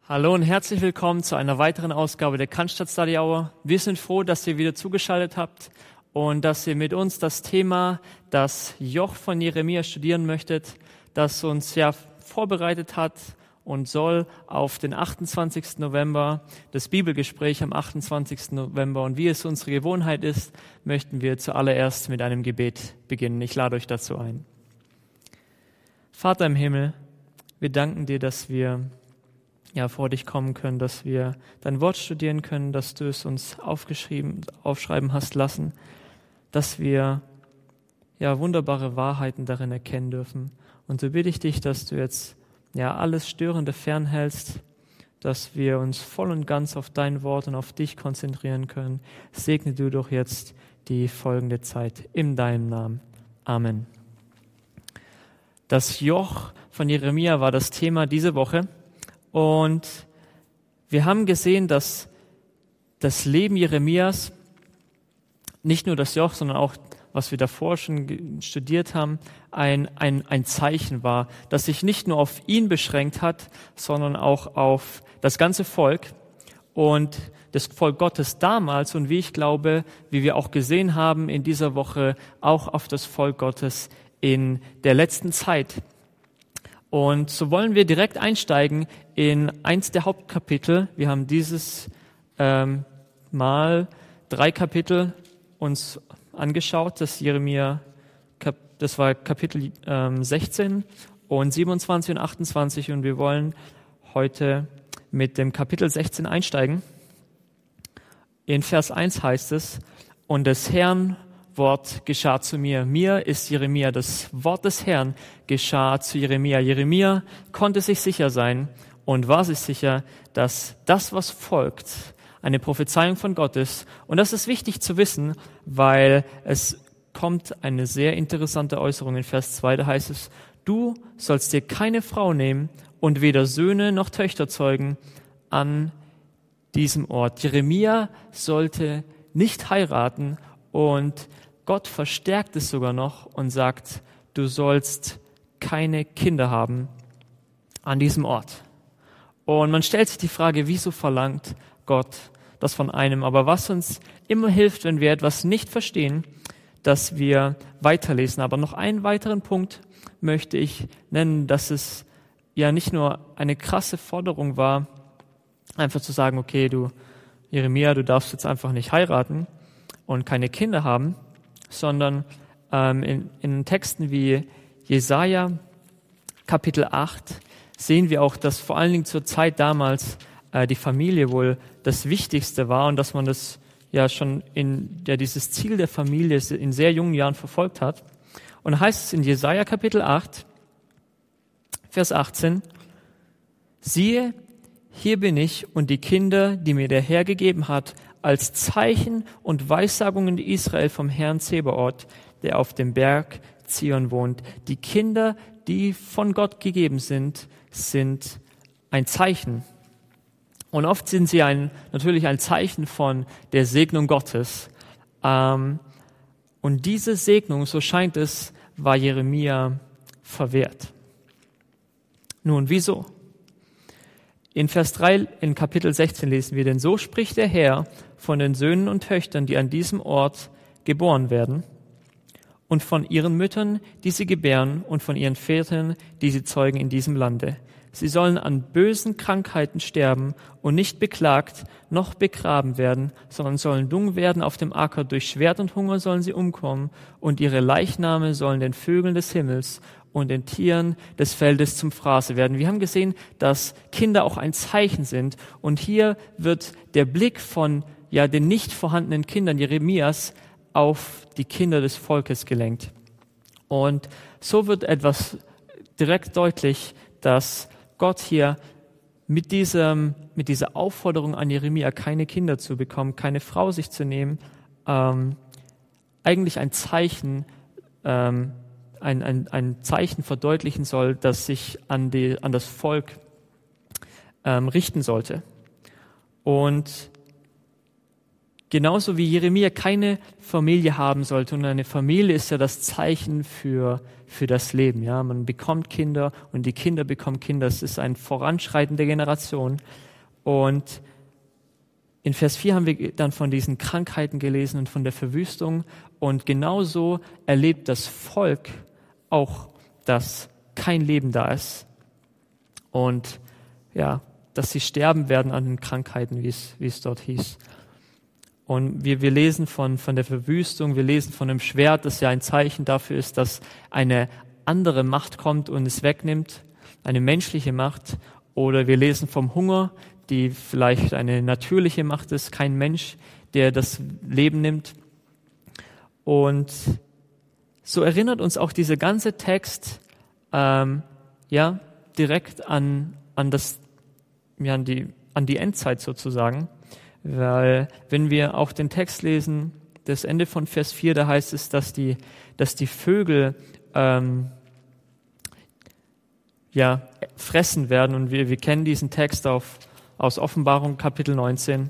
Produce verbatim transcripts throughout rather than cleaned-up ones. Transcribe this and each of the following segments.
Hallo und herzlich willkommen zu einer weiteren Ausgabe der Cannstatt Study Hour. Wir sind froh, dass ihr wieder zugeschaltet habt und dass ihr mit uns das Thema, das Joch von Jeremia studieren möchtet, das uns ja vorbereitet hat und soll auf den achtundzwanzigsten November, das Bibelgespräch am achtundzwanzigsten November. Und wie es unsere Gewohnheit ist, möchten wir zuallererst mit einem Gebet beginnen. Ich lade euch dazu ein. Vater im Himmel, wir danken dir, dass wir ja, vor dich kommen können, dass wir dein Wort studieren können, dass du es uns aufgeschrieben, aufschreiben hast lassen, dass wir ja wunderbare Wahrheiten darin erkennen dürfen. Und so bitte ich dich, dass du jetzt ja alles Störende fernhältst, dass wir uns voll und ganz auf dein Wort und auf dich konzentrieren können. Segne du doch jetzt die folgende Zeit in deinem Namen. Amen. Das Joch von Jeremia war das Thema diese Woche. Und wir haben gesehen, dass das Leben Jeremias, nicht nur das Joch, sondern auch, was wir davor schon studiert haben, ein, ein, ein Zeichen war, das sich nicht nur auf ihn beschränkt hat, sondern auch auf das ganze Volk und das Volk Gottes damals und wie ich glaube, wie wir auch gesehen haben in dieser Woche, auch auf das Volk Gottes in der letzten Zeit. Und so wollen wir direkt einsteigen in eins der Hauptkapitel. Wir haben dieses ähm, Mal drei Kapitel uns angeschaut. Das Jeremia, das war Kapitel ähm, sechzehn und siebenundzwanzig und achtundzwanzig. Und wir wollen heute mit dem Kapitel sechzehn einsteigen. In Vers eins heißt es: Und des Herrn Wort geschah zu mir. Mir ist Jeremia. Das Wort des Herrn geschah zu Jeremia. Jeremia konnte sich sicher sein und war sich sicher, dass das, was folgt, eine Prophezeiung von Gott ist. Und das ist wichtig zu wissen, weil es kommt eine sehr interessante Äußerung in Vers zwei. Da heißt es: Du sollst dir keine Frau nehmen und weder Söhne noch Töchter zeugen an diesem Ort. Jeremia sollte nicht heiraten. Und Gott verstärkt es sogar noch und sagt, du sollst keine Kinder haben an diesem Ort. Und man stellt sich die Frage, wieso verlangt Gott das von einem? Aber was uns immer hilft, wenn wir etwas nicht verstehen, dass wir weiterlesen. Aber noch einen weiteren Punkt möchte ich nennen, dass es ja nicht nur eine krasse Forderung war, einfach zu sagen, okay, du Jeremia, du darfst jetzt einfach nicht heiraten und keine Kinder haben, sondern ähm, in, in Texten wie Jesaja Kapitel acht sehen wir auch, dass vor allen Dingen zur Zeit damals äh, die Familie wohl das Wichtigste war und dass man das ja schon in ja, dieses Ziel der Familie in sehr jungen Jahren verfolgt hat. Und da heißt es in Jesaja Kapitel acht, Vers achtzehn: Siehe, hier bin ich und die Kinder, die mir der Herr gegeben hat, als Zeichen und Weissagungen Israel vom Herrn Zebaoth, der auf dem Berg Zion wohnt. Die Kinder, die von Gott gegeben sind, sind ein Zeichen. Und oft sind sie ein, natürlich ein Zeichen von der Segnung Gottes. Ähm, und diese Segnung, so scheint es, war Jeremia verwehrt. Nun, wieso? In Vers drei in Kapitel sechzehn lesen wir, denn so spricht der Herr von den Söhnen und Töchtern, die an diesem Ort geboren werden, und von ihren Müttern, die sie gebären, und von ihren Vätern, die sie zeugen in diesem Lande. Sie sollen an bösen Krankheiten sterben und nicht beklagt noch begraben werden, sondern sollen dung werden auf dem Acker. Durch Schwert und Hunger sollen sie umkommen, und ihre Leichname sollen den Vögeln des Himmels und den Tieren des Feldes zum Fraße werden. Wir haben gesehen, dass Kinder auch ein Zeichen sind. Und hier wird der Blick von ja, den nicht vorhandenen Kindern Jeremias auf die Kinder des Volkes gelenkt. Und so wird etwas direkt deutlich, dass Gott hier mit, diesem, mit dieser Aufforderung an Jeremia, keine Kinder zu bekommen, keine Frau sich zu nehmen, ähm, eigentlich ein Zeichen ähm, Ein, ein, ein Zeichen verdeutlichen soll, das sich an, die, an das Volk ähm, richten sollte. Und genauso wie Jeremia keine Familie haben sollte. Und eine Familie ist ja das Zeichen für, für das Leben. Ja, man bekommt Kinder und die Kinder bekommen Kinder. Es ist ein Voranschreiten der Generation. Und in Vers vier haben wir dann von diesen Krankheiten gelesen und von der Verwüstung. Und genauso erlebt das Volk auch, dass kein Leben da ist. Und ja, dass sie sterben werden an den Krankheiten, wie es, wie es dort hieß. Und wir, wir lesen von, von der Verwüstung, wir lesen von einem Schwert, das ja ein Zeichen dafür ist, dass eine andere Macht kommt und es wegnimmt, eine menschliche Macht. Oder wir lesen vom Hunger, die vielleicht eine natürliche Macht ist, kein Mensch, der das Leben nimmt. Und so erinnert uns auch dieser ganze Text ähm, ja, direkt an, an, das, ja, an, die, an die Endzeit sozusagen. Weil wenn wir auch den Text lesen, das Ende von Vers vier, da heißt es, dass die, dass die Vögel ähm, ja, fressen werden. Und wir, wir kennen diesen Text auf, aus Offenbarung Kapitel neunzehn.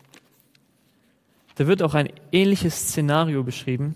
Da wird auch ein ähnliches Szenario beschrieben.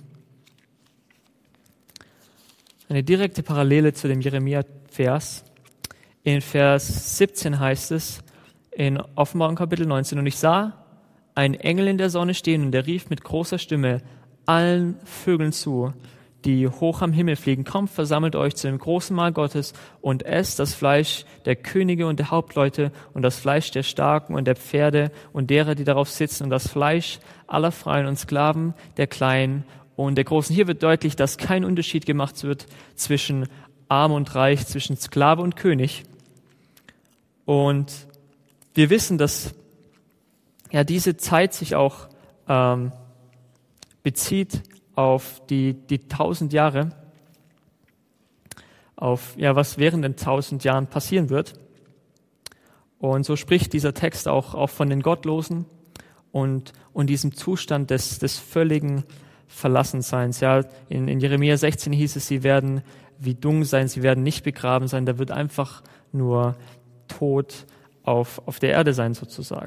Eine direkte Parallele zu dem Jeremia-Vers. In Vers siebzehn heißt es, in Offenbarung Kapitel neunzehn, und ich sah einen Engel in der Sonne stehen, und der rief mit großer Stimme allen Vögeln zu, die hoch am Himmel fliegen: Kommt, versammelt euch zu dem großen Mahl Gottes und esst das Fleisch der Könige und der Hauptleute und das Fleisch der Starken und der Pferde und derer, die darauf sitzen, und das Fleisch aller Freien und Sklaven, der Kleinen und der Großen. Hier wird deutlich, dass kein Unterschied gemacht wird zwischen Arm und Reich, zwischen Sklave und König. Und wir wissen, dass ja diese Zeit sich auch ähm, bezieht auf die, die tausend Jahre, auf ja, was während den tausend Jahren passieren wird. Und so spricht dieser Text auch, auch von den Gottlosen und, und diesem Zustand des, des völligen Verlassenseins. Ja, in, in Jeremia sechzehn hieß es, sie werden wie Dung sein, sie werden nicht begraben sein, da wird einfach nur Tod auf, auf der Erde sein sozusagen.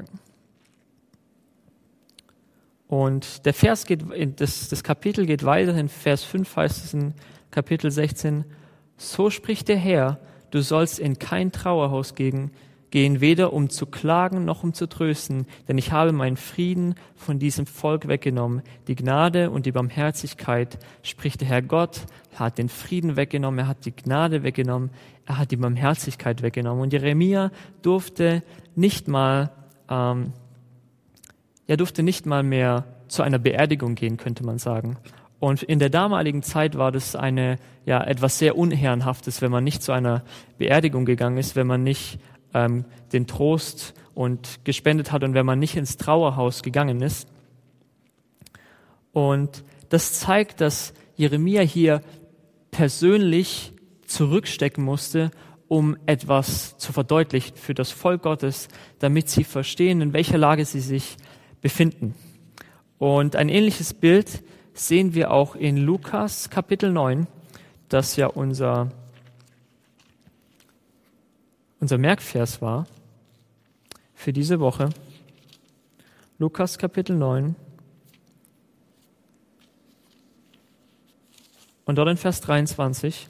Und der Vers geht, das, das Kapitel geht weiter, in Vers fünf heißt es in Kapitel sechzehn, so spricht der Herr, du sollst in kein Trauerhaus gehen, gehen, weder um zu klagen noch um zu trösten, denn ich habe meinen Frieden von diesem Volk weggenommen. Die Gnade und die Barmherzigkeit, spricht der Herr Gott, er hat den Frieden weggenommen, er hat die Gnade weggenommen, er hat die Barmherzigkeit weggenommen. Und Jeremia durfte nicht mal ähm, Er durfte nicht mal mehr zu einer Beerdigung gehen, könnte man sagen. Und in der damaligen Zeit war das eine, ja, etwas sehr Unehrenhaftes, wenn man nicht zu einer Beerdigung gegangen ist, wenn man nicht ähm, den Trost und gespendet hat und wenn man nicht ins Trauerhaus gegangen ist. Und das zeigt, dass Jeremia hier persönlich zurückstecken musste, um etwas zu verdeutlichen für das Volk Gottes, damit sie verstehen, in welcher Lage sie sich befinden. Und ein ähnliches Bild sehen wir auch in Lukas Kapitel neun, das ja unser, unser Merkvers war für diese Woche. Lukas Kapitel neun. Und dort in Vers dreiundzwanzig.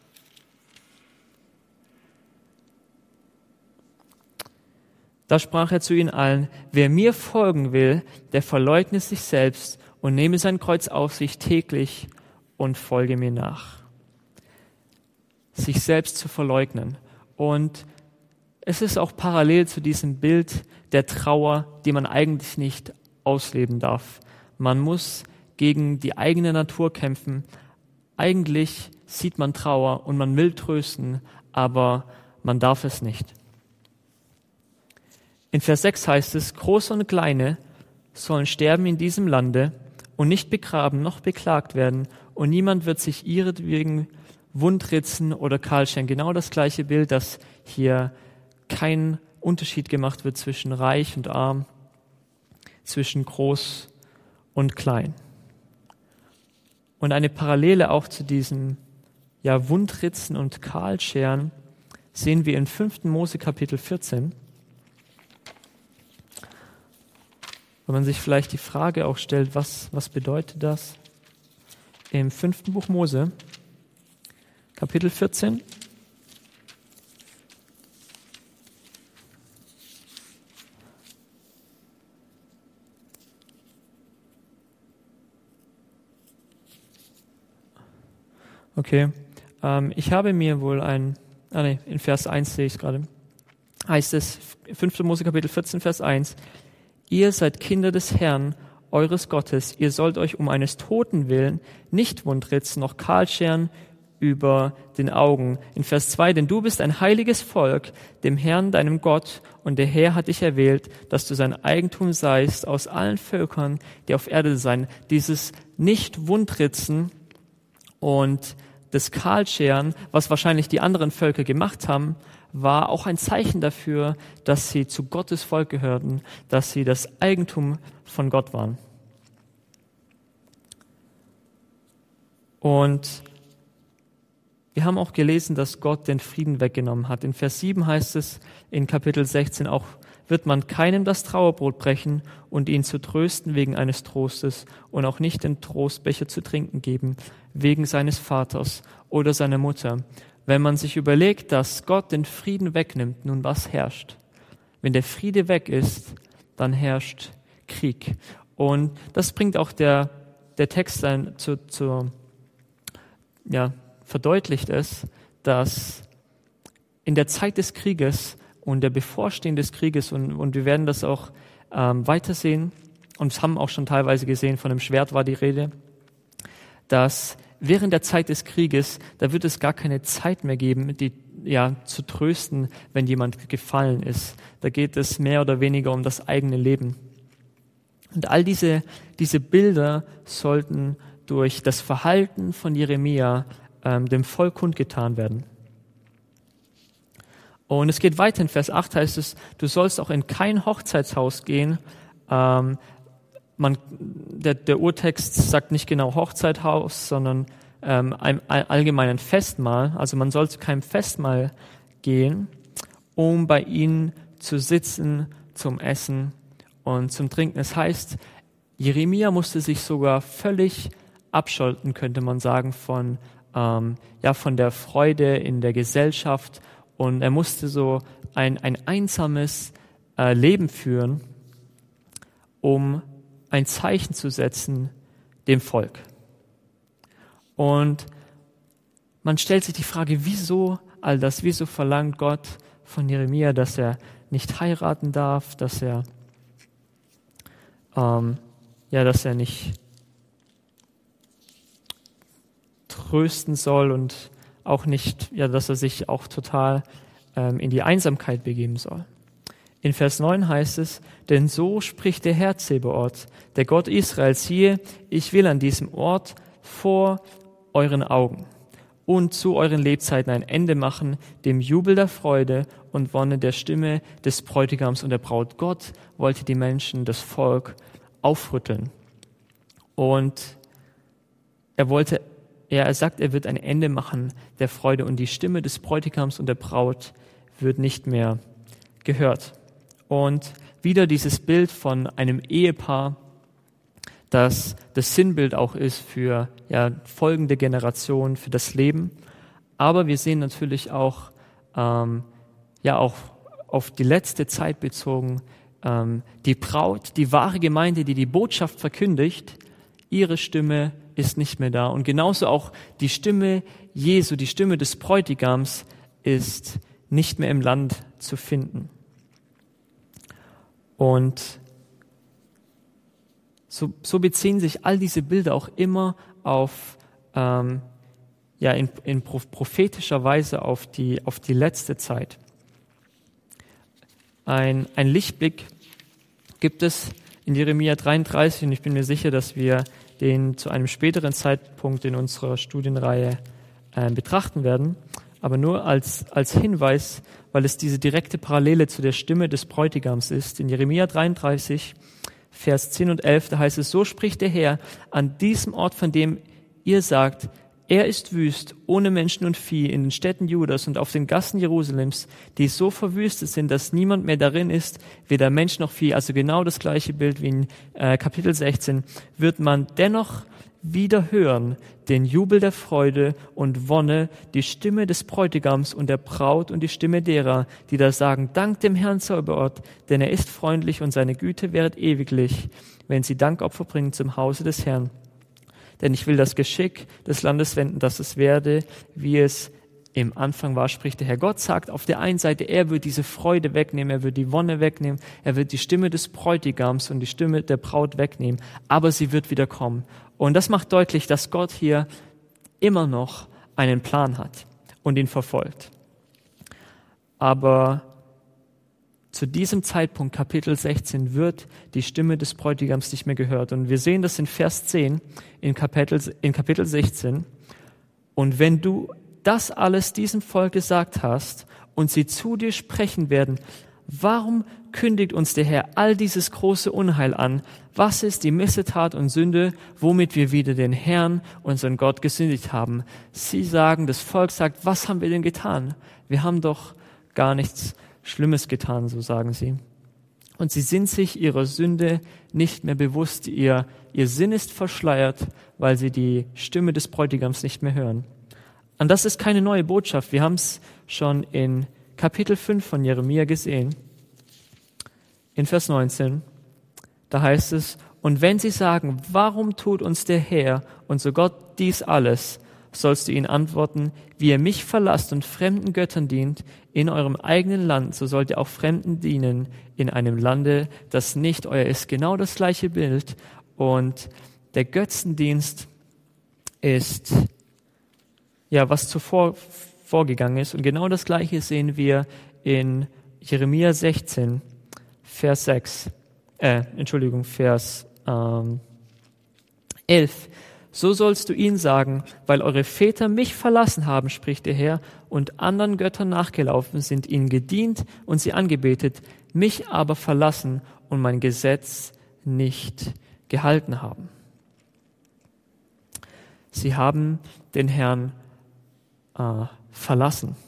Da sprach er zu ihnen allen: Wer mir folgen will, der verleugne sich selbst und nehme sein Kreuz auf sich täglich und folge mir nach. Sich selbst zu verleugnen. Und es ist auch parallel zu diesem Bild der Trauer, die man eigentlich nicht ausleben darf. Man muss gegen die eigene Natur kämpfen. Eigentlich sieht man Trauer und man will trösten, aber man darf es nicht. In Vers sechs heißt es, Große und Kleine sollen sterben in diesem Lande und nicht begraben noch beklagt werden, und niemand wird sich ihretwegen wundritzen oder kahlscheren. Genau das gleiche Bild, dass hier kein Unterschied gemacht wird zwischen reich und arm, zwischen groß und klein. Und eine Parallele auch zu diesem ja, Wundritzen und Kahlscheren sehen wir in fünften Mose Kapitel vierzehn. Wenn man sich vielleicht die Frage auch stellt, was, was bedeutet das? Im fünften Buch Mose, Kapitel vierzehn, Okay, ähm, ich habe mir wohl ein, ah nee, in Vers eins sehe ich es gerade, heißt es, fünfter Mose Kapitel vierzehn, Vers eins, ihr seid Kinder des Herrn, eures Gottes, ihr sollt euch um eines Toten willen nicht wundritzen, noch kahlscheren über den Augen. In Vers zwei, denn du bist ein heiliges Volk, dem Herrn, deinem Gott, und der Herr hat dich erwählt, dass du sein Eigentum seist aus allen Völkern, die auf Erde sein. Dieses Nicht-Wundritzen und das Kahlscheren, was wahrscheinlich die anderen Völker gemacht haben, war auch ein Zeichen dafür, dass sie zu Gottes Volk gehörten, dass sie das Eigentum von Gott waren. Und wir haben auch gelesen, dass Gott den Frieden weggenommen hat. In Vers sieben heißt es in Kapitel sechzehn auch, wird man keinem das Trauerbrot brechen und ihn zu trösten wegen eines Trostes und auch nicht den Trostbecher zu trinken geben, wegen seines Vaters oder seiner Mutter. Wenn man sich überlegt, dass Gott den Frieden wegnimmt, nun was herrscht? Wenn der Friede weg ist, dann herrscht Krieg. Und das bringt auch der, der Text ein, zu, zu, ja, verdeutlicht es, dass in der Zeit des Krieges und der Bevorstehung des Krieges, und, und wir werden das auch ähm, weitersehen, und es haben auch schon teilweise gesehen, von dem Schwert war die Rede, dass während der Zeit des Krieges, da wird es gar keine Zeit mehr geben, die ja zu trösten, wenn jemand gefallen ist. Da geht es mehr oder weniger um das eigene Leben. Und all diese, diese Bilder sollten durch das Verhalten von Jeremia ähm, dem Volk kundgetan werden. Und es geht weiter, in Vers acht heißt es, du sollst auch in kein Hochzeitshaus gehen. Ähm, man, der, der Urtext sagt nicht genau Hochzeitshaus, sondern ähm, ein, ein allgemeinen Festmahl. Also man soll zu keinem Festmahl gehen, um bei ihnen zu sitzen, zum Essen und zum Trinken. Es heißt, Jeremia musste sich sogar völlig abschalten, könnte man sagen, von, ähm, ja, von der Freude in der Gesellschaft. Und er musste so ein, ein einsames äh, Leben führen, um ein Zeichen zu setzen dem Volk. Und man stellt sich die Frage, wieso all das? Wieso verlangt Gott von Jeremia, dass er nicht heiraten darf, dass er, ähm, ja, dass er nicht trösten soll und auch nicht, ja, dass er sich auch total ähm, in die Einsamkeit begeben soll. In Vers neun heißt es, denn so spricht der Herr Zebaoth, der Gott Israels, siehe, ich will an diesem Ort vor euren Augen und zu euren Lebzeiten ein Ende machen, dem Jubel der Freude und Wonne der Stimme des Bräutigams und der Braut. Gott wollte die Menschen, das Volk aufrütteln. Und er wollte Ja, er sagt, er wird ein Ende machen der Freude und die Stimme des Bräutigams und der Braut wird nicht mehr gehört. Und wieder dieses Bild von einem Ehepaar, das das Sinnbild auch ist für ja, folgende Generationen, für das Leben. Aber wir sehen natürlich auch, ähm, ja, auch auf die letzte Zeit bezogen, ähm, die Braut, die wahre Gemeinde, die die Botschaft verkündigt, ihre Stimme ist nicht mehr da. Und genauso auch die Stimme Jesu, die Stimme des Bräutigams ist nicht mehr im Land zu finden. Und so, so beziehen sich all diese Bilder auch immer auf, ähm, ja, in, in prophetischer Weise auf die, auf die letzte Zeit. Ein, ein Lichtblick gibt es in Jeremia dreiunddreißig, und ich bin mir sicher, dass wir den zu einem späteren Zeitpunkt in unserer Studienreihe äh, betrachten werden, aber nur als, als Hinweis, weil es diese direkte Parallele zu der Stimme des Bräutigams ist. In Jeremia dreiunddreißig, Vers zehn und elf, da heißt es, so spricht der Herr, an diesem Ort, von dem ihr sagt, Er ist wüst, ohne Menschen und Vieh, in den Städten Judas und auf den Gassen Jerusalems, die so verwüstet sind, dass niemand mehr darin ist, weder Mensch noch Vieh. Also genau das gleiche Bild wie in äh, Kapitel sechzehn. Wird man dennoch wieder hören den Jubel der Freude und Wonne, die Stimme des Bräutigams und der Braut und die Stimme derer, die da sagen, Dank dem Herrn Zauberort, denn er ist freundlich und seine Güte währet ewiglich, wenn sie Dankopfer bringen zum Hause des Herrn. Denn ich will das Geschick des Landes wenden, dass es werde, wie es im Anfang war, spricht der Herr. Gott sagt auf der einen Seite, er wird diese Freude wegnehmen, er wird die Wonne wegnehmen, er wird die Stimme des Bräutigams und die Stimme der Braut wegnehmen, aber sie wird wieder kommen. Und das macht deutlich, dass Gott hier immer noch einen Plan hat und ihn verfolgt. Aber zu diesem Zeitpunkt, Kapitel sechzehn, wird die Stimme des Bräutigams nicht mehr gehört. Und wir sehen das in Vers zehn in Kapitel, in Kapitel sechzehn. Und wenn du das alles diesem Volk gesagt hast und sie zu dir sprechen werden, warum kündigt uns der Herr all dieses große Unheil an? Was ist die Missetat und Sünde, womit wir wieder den Herrn, unseren Gott, gesündigt haben? Sie sagen, das Volk sagt, was haben wir denn getan? Wir haben doch gar nichts Schlimmes getan, so sagen sie. Und sie sind sich ihrer Sünde nicht mehr bewusst. Ihr, ihr Sinn ist verschleiert, weil sie die Stimme des Bräutigams nicht mehr hören. Und das ist keine neue Botschaft. Wir haben es schon in Kapitel fünf von Jeremia gesehen. In Vers neunzehn, da heißt es, und wenn sie sagen, warum tut uns der Herr, unser Gott, dies alles, sollst du ihnen antworten, wie ihr mich verlasst und fremden Göttern dient in eurem eigenen Land, so sollt ihr auch Fremden dienen in einem Lande, das nicht euer ist. Genau das gleiche Bild. Und der Götzendienst ist, ja, was zuvor vorgegangen ist. Und genau das gleiche sehen wir in Jeremia sechzehn, Vers sechs, äh, Entschuldigung, Vers ähm, elf. So sollst du ihnen sagen, weil eure Väter mich verlassen haben, spricht der Herr, und anderen Göttern nachgelaufen sind, ihnen gedient und sie angebetet, mich aber verlassen und mein Gesetz nicht gehalten haben. Sie haben den Herrn äh, verlassen.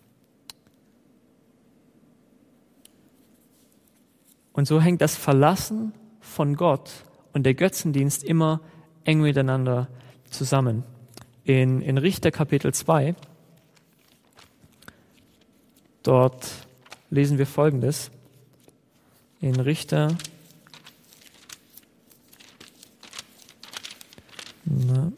Und so hängt das Verlassen von Gott und der Götzendienst immer eng miteinander zusammen. In, in Richter Kapitel zwei, dort lesen wir Folgendes. In Richter, na,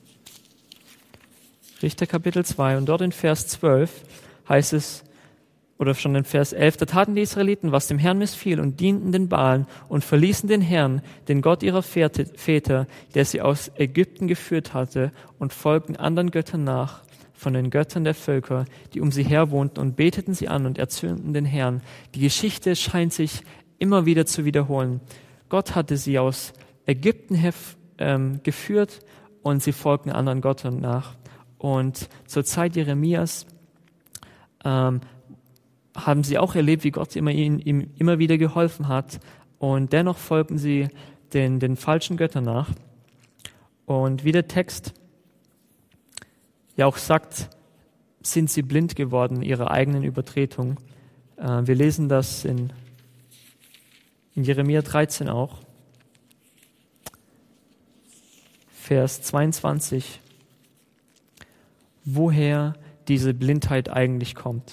Richter Kapitel zwei und dort in Vers zwölf heißt es, oder schon in Vers elf, da taten die Israeliten, was dem Herrn missfiel und dienten den Baalen und verließen den Herrn, den Gott ihrer Väter, der sie aus Ägypten geführt hatte, und folgten anderen Göttern nach, von den Göttern der Völker, die um sie her wohnten, und beteten sie an und erzürnten den Herrn. Die Geschichte scheint sich immer wieder zu wiederholen. Gott hatte sie aus Ägypten her, ähm, geführt und sie folgten anderen Göttern nach. Und zur Zeit Jeremias ähm, haben sie auch erlebt, wie Gott immer ihnen ihm immer wieder geholfen hat. Und dennoch folgten sie den, den falschen Göttern nach. Und wie der Text ja auch sagt, sind sie blind geworden ihrer eigenen Übertretung. Äh, wir lesen das in, in Jeremia dreizehn auch. Vers zweiundzwanzig. Woher diese Blindheit eigentlich kommt.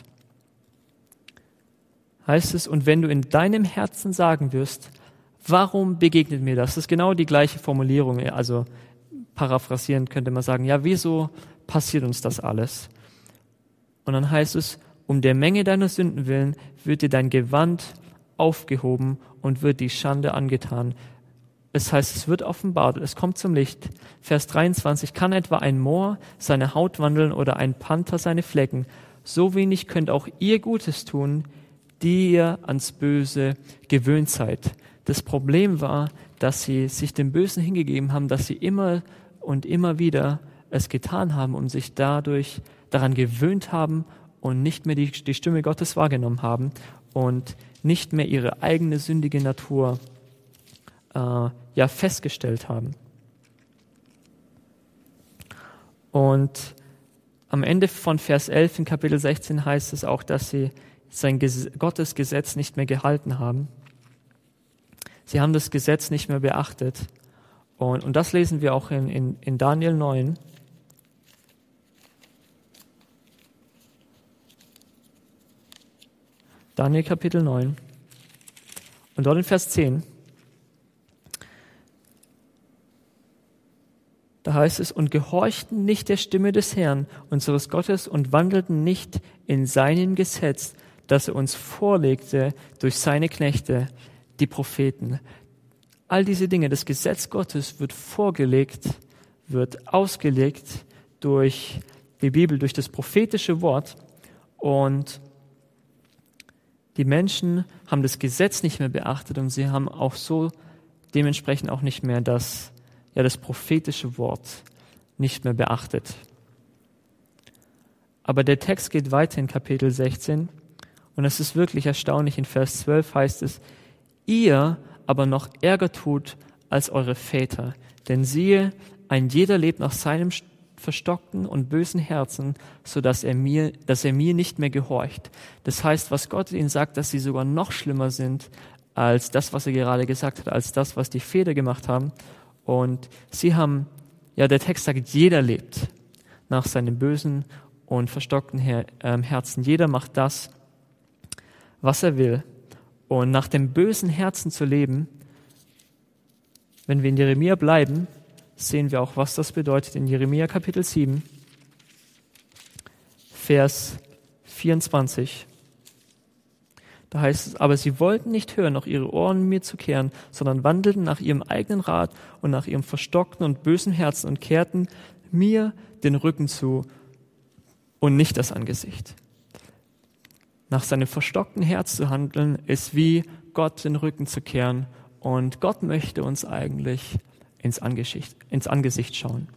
Heißt es, und wenn du in deinem Herzen sagen wirst, warum begegnet mir das? Das ist genau die gleiche Formulierung, also paraphrasierend könnte man sagen, ja, wieso passiert uns das alles? Und dann heißt es, um der Menge deiner Sünden willen wird dir dein Gewand aufgehoben und wird die Schande angetan. Es heißt, es wird offenbart, es kommt zum Licht. Vers dreiundzwanzig, kann etwa ein Moor seine Haut wandeln oder ein Panther seine Flecken? So wenig könnt auch ihr Gutes tun, die ihr ans Böse gewöhnt seid. Das Problem war, dass sie sich dem Bösen hingegeben haben, dass sie immer und immer wieder es getan haben und sich dadurch daran gewöhnt haben und nicht mehr die, die Stimme Gottes wahrgenommen haben und nicht mehr ihre eigene sündige Natur äh, ja festgestellt haben. Und am Ende von Vers elf in Kapitel sechzehn heißt es auch, dass sie sein Ges- Gottes Gesetz nicht mehr gehalten haben. Sie haben das Gesetz nicht mehr beachtet. Und, und das lesen wir auch in, in, in Daniel neun. Daniel Kapitel neun. Und dort in Vers zehn. Da heißt es, und gehorchten nicht der Stimme des Herrn, unseres Gottes, und wandelten nicht in seinem Gesetz, das er uns vorlegte durch seine Knechte, die Propheten. All diese Dinge, das Gesetz Gottes wird vorgelegt, wird ausgelegt durch die Bibel, durch das prophetische Wort. Und die Menschen haben das Gesetz nicht mehr beachtet und sie haben auch so dementsprechend auch nicht mehr das ja das prophetische Wort nicht mehr beachtet. Aber der Text geht weiter in Kapitel sechzehn und es ist wirklich erstaunlich. In Vers zwölf heißt es, ihr aber noch ärger tut als eure Väter, denn siehe, ein jeder lebt nach seinem verstockten und bösen Herzen, so dass er mir, dass er mir nicht mehr gehorcht. Das heißt, was Gott ihnen sagt, dass sie sogar noch schlimmer sind als das, was er gerade gesagt hat, als das, was die Väter gemacht haben. Und sie haben, ja, der Text sagt, jeder lebt nach seinem bösen und verstockten Her- äh, Herzen. Jeder macht das, was er will. Und nach dem bösen Herzen zu leben, wenn wir in Jeremia bleiben, sehen wir auch, was das bedeutet. In Jeremia Kapitel sieben, Vers vierundzwanzig. Da heißt es, aber sie wollten nicht hören, noch ihre Ohren mir zu kehren, sondern wandelten nach ihrem eigenen Rat und nach ihrem verstockten und bösen Herzen und kehrten mir den Rücken zu und nicht das Angesicht. Nach seinem verstockten Herz zu handeln, ist wie Gott den Rücken zu kehren. Und Gott möchte uns eigentlich ins Angesicht, ins Angesicht schauen.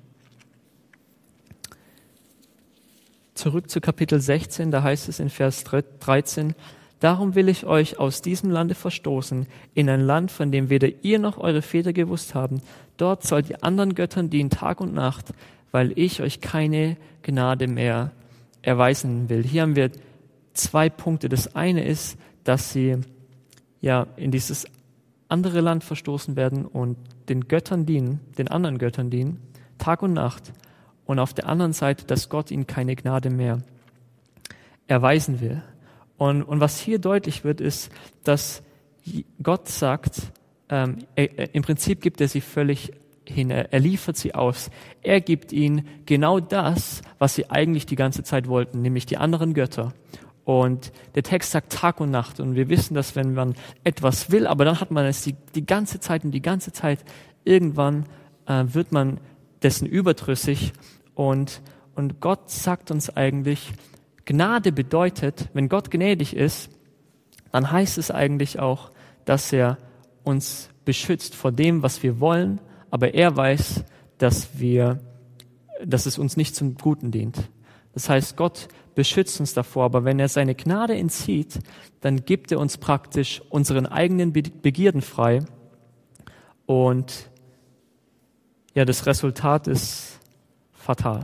Zurück zu Kapitel sechzehn, da heißt es in Vers dreizehn, darum will ich euch aus diesem Lande verstoßen, in ein Land, von dem weder ihr noch eure Väter gewusst haben. Dort sollt ihr anderen Göttern dienen Tag und Nacht, weil ich euch keine Gnade mehr erweisen will. Hier haben wir zwei Punkte. Das eine ist, dass sie ja in dieses andere Land verstoßen werden und den Göttern dienen, den anderen Göttern dienen, Tag und Nacht. Und auf der anderen Seite, dass Gott ihnen keine Gnade mehr erweisen will. Und, und was hier deutlich wird, ist, dass Gott sagt, ähm, er, im Prinzip gibt er sie völlig hin, er, er liefert sie aus. Er gibt ihnen genau das, was sie eigentlich die ganze Zeit wollten, nämlich die anderen Götter. Und der Text sagt Tag und Nacht. Und wir wissen, dass wenn man etwas will, aber dann hat man es die, die ganze Zeit und die ganze Zeit, irgendwann äh, wird man dessen überdrüssig. Und, und Gott sagt uns eigentlich, Gnade bedeutet, wenn Gott gnädig ist, dann heißt es eigentlich auch, dass er uns beschützt vor dem, was wir wollen, aber er weiß, dass wir, dass es uns nicht zum Guten dient. Das heißt, Gott beschützt uns davor, aber wenn er seine Gnade entzieht, dann gibt er uns praktisch unseren eigenen Begierden frei. Und ja, das Resultat ist fatal.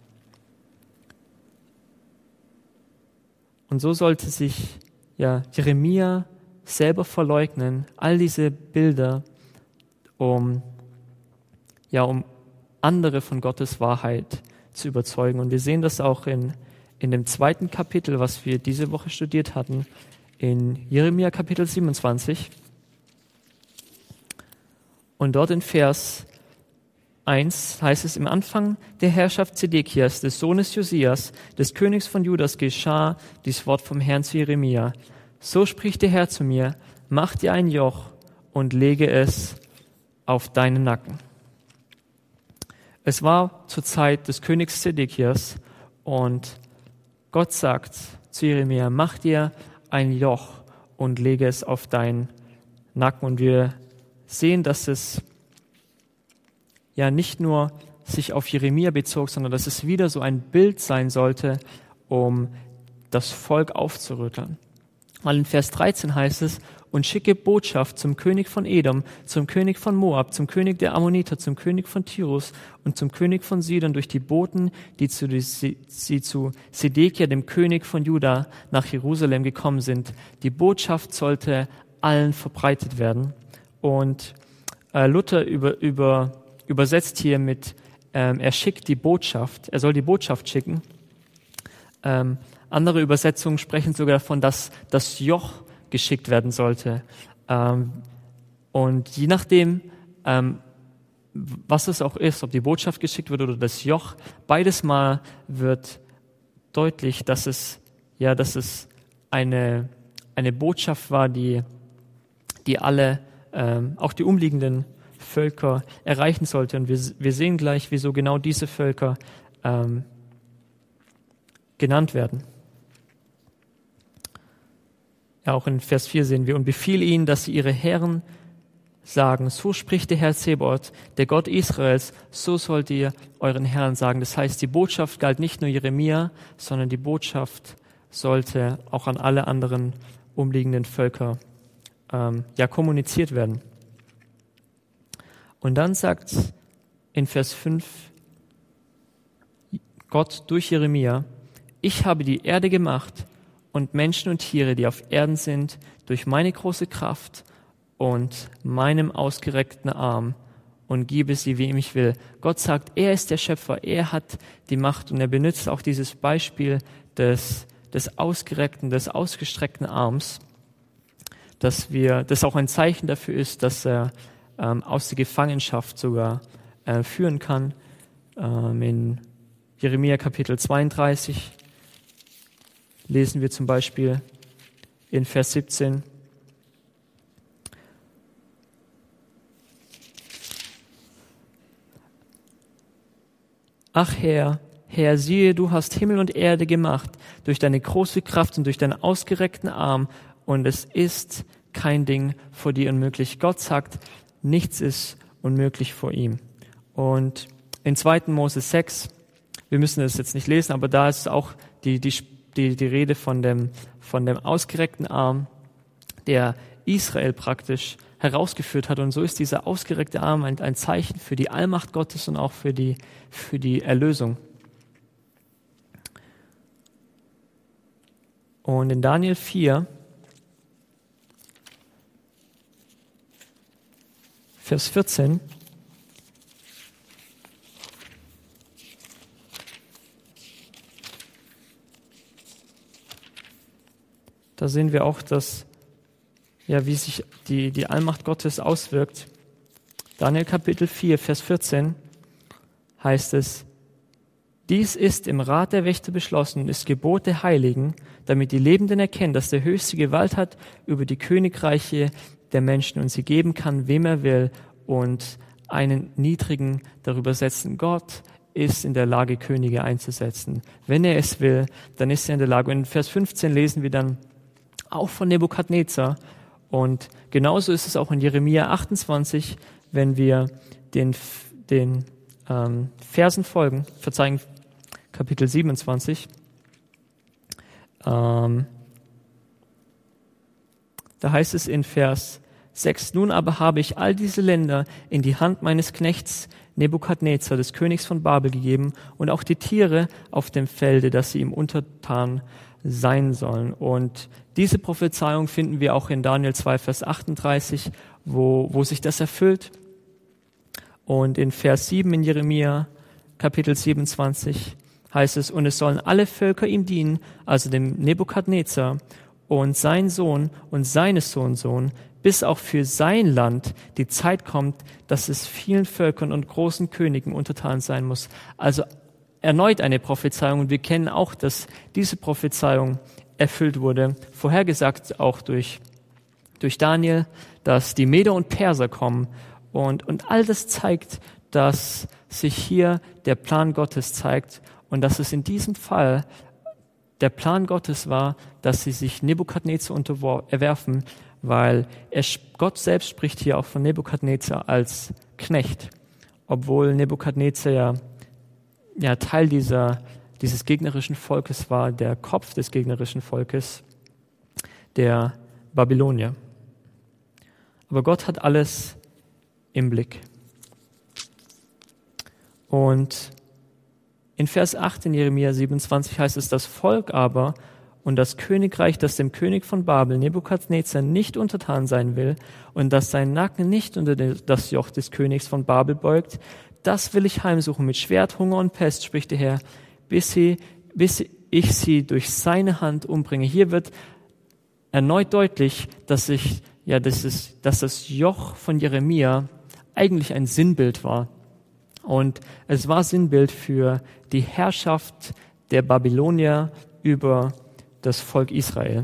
Und so sollte sich ja, Jeremia selber verleugnen, all diese Bilder, um, ja, um andere von Gottes Wahrheit zu überzeugen. Und wir sehen das auch in, in dem zweiten Kapitel, was wir diese Woche studiert hatten, in Jeremia Kapitel siebenundzwanzig. Und dort in Vers eins heißt es, im Anfang der Herrschaft Zedekias, des Sohnes Josias, des Königs von Judas, geschah dies Wort vom Herrn zu Jeremia. So spricht der Herr zu mir, mach dir ein Joch und lege es auf deinen Nacken. Es war zur Zeit des Königs Zedekias und Gott sagt zu Jeremia, mach dir ein Joch und lege es auf deinen Nacken. Und wir sehen, dass es ja nicht nur sich auf Jeremia bezog, sondern dass es wieder so ein Bild sein sollte, um das Volk aufzurütteln. Weil in Vers dreizehn heißt es, und schicke Botschaft zum König von Edom, zum König von Moab, zum König der Ammoniter, zum König von Tyrus und zum König von Sidon durch die Boten, die zu, die, sie zu Sedekia, dem König von Juda, nach Jerusalem gekommen sind. Die Botschaft sollte allen verbreitet werden. Und äh, Luther über, über, übersetzt hier mit, ähm, er schickt die Botschaft, er soll die Botschaft schicken. Ähm, andere Übersetzungen sprechen sogar davon, dass das Joch geschickt werden sollte. Ähm, und je nachdem, ähm, was es auch ist, ob die Botschaft geschickt wird oder das Joch, beides Mal wird deutlich, dass es, ja, dass es eine, eine Botschaft war, die, die alle, ähm, auch die umliegenden Völker erreichen sollte. Und wir, wir sehen gleich, wieso genau diese Völker ähm, genannt werden. Ja, auch in Vers vier sehen wir, und befiehl ihnen, dass sie ihre Herren sagen, so spricht der Herr Zebaoth, der Gott Israels, so sollt ihr euren Herrn sagen. Das heißt, die Botschaft galt nicht nur Jeremia, sondern die Botschaft sollte auch an alle anderen umliegenden Völker ähm, ja, kommuniziert werden. Und dann sagt in Vers fünf Gott durch Jeremia, ich habe die Erde gemacht und Menschen und Tiere, die auf Erden sind, durch meine große Kraft und meinem ausgereckten Arm und gebe sie, wem ich will. Gott sagt, er ist der Schöpfer, er hat die Macht und er benutzt auch dieses Beispiel des, des ausgereckten, des ausgestreckten Arms, dass wir, das auch ein Zeichen dafür ist, dass er ähm, aus der Gefangenschaft sogar äh, führen kann. Ähm, in Jeremia Kapitel zweiunddreißig lesen wir zum Beispiel in Vers siebzehn. Ach Herr, Herr, siehe, du hast Himmel und Erde gemacht durch deine große Kraft und durch deinen ausgereckten Arm, und es ist kein Ding vor dir unmöglich. Gott sagt, nichts ist unmöglich vor ihm. Und in zweiten Mose sechs, wir müssen das jetzt nicht lesen, aber da ist auch die, die Die, die Rede von dem, von dem ausgereckten Arm, der Israel praktisch herausgeführt hat. Und so ist dieser ausgereckte Arm ein, ein Zeichen für die Allmacht Gottes und auch für die, für die Erlösung. Und in Daniel vier, Vers vierzehn, da sehen wir auch, dass, ja, wie sich die, die Allmacht Gottes auswirkt. Daniel Kapitel vier, Vers vierzehn heißt es, dies ist im Rat der Wächter beschlossen und ist Gebot der Heiligen, damit die Lebenden erkennen, dass der Höchste Gewalt hat über die Königreiche der Menschen und sie geben kann, wem er will, und einen Niedrigen darüber setzen. Gott ist in der Lage, Könige einzusetzen. Wenn er es will, dann ist er in der Lage. Und in Vers fünfzehn lesen wir dann auch von Nebukadnezar. Und genauso ist es auch in Jeremia achtundzwanzig, wenn wir den, den ähm, Versen folgen, verzeihen, Kapitel siebenundzwanzig. Ähm, da heißt es in Vers sechs, nun aber habe ich all diese Länder in die Hand meines Knechts Nebukadnezar, des Königs von Babel, gegeben und auch die Tiere auf dem Felde, dass sie ihm untertan sein sollen. Und diese Prophezeiung finden wir auch in Daniel zwei, Vers achtunddreißig, wo, wo sich das erfüllt. Und in Vers sieben in Jeremia, Kapitel siebenundzwanzig, heißt es, und es sollen alle Völker ihm dienen, also dem Nebukadnezar und sein Sohn und seines Sohns Sohn, bis auch für sein Land die Zeit kommt, dass es vielen Völkern und großen Königen untertan sein muss. Also erneut eine Prophezeiung, und wir kennen auch, dass diese Prophezeiung erfüllt wurde, vorhergesagt auch durch, durch Daniel, dass die Meder und Perser kommen, und, und all das zeigt, dass sich hier der Plan Gottes zeigt und dass es in diesem Fall der Plan Gottes war, dass sie sich Nebukadnezar unterwerfen, weil er, Gott selbst spricht hier auch von Nebukadnezar als Knecht, obwohl Nebukadnezar ja, ja Teil dieser, dieses gegnerischen Volkes war, der Kopf des gegnerischen Volkes, der Babylonier. Aber Gott hat alles im Blick. Und in Vers acht in Jeremia siebenundzwanzig heißt es, das Volk aber und das Königreich, das dem König von Babel, Nebukadnezar, nicht untertan sein will und das sein Nacken nicht unter das Joch des Königs von Babel beugt, das will ich heimsuchen mit Schwert, Hunger und Pest, spricht der Herr, bis, sie, bis ich sie durch seine Hand umbringe. Hier wird erneut deutlich, dass, ich, ja, das, ist, dass das Joch von Jeremia eigentlich ein Sinnbild war. Und es war Sinnbild für die Herrschaft der Babylonier über das Volk Israel.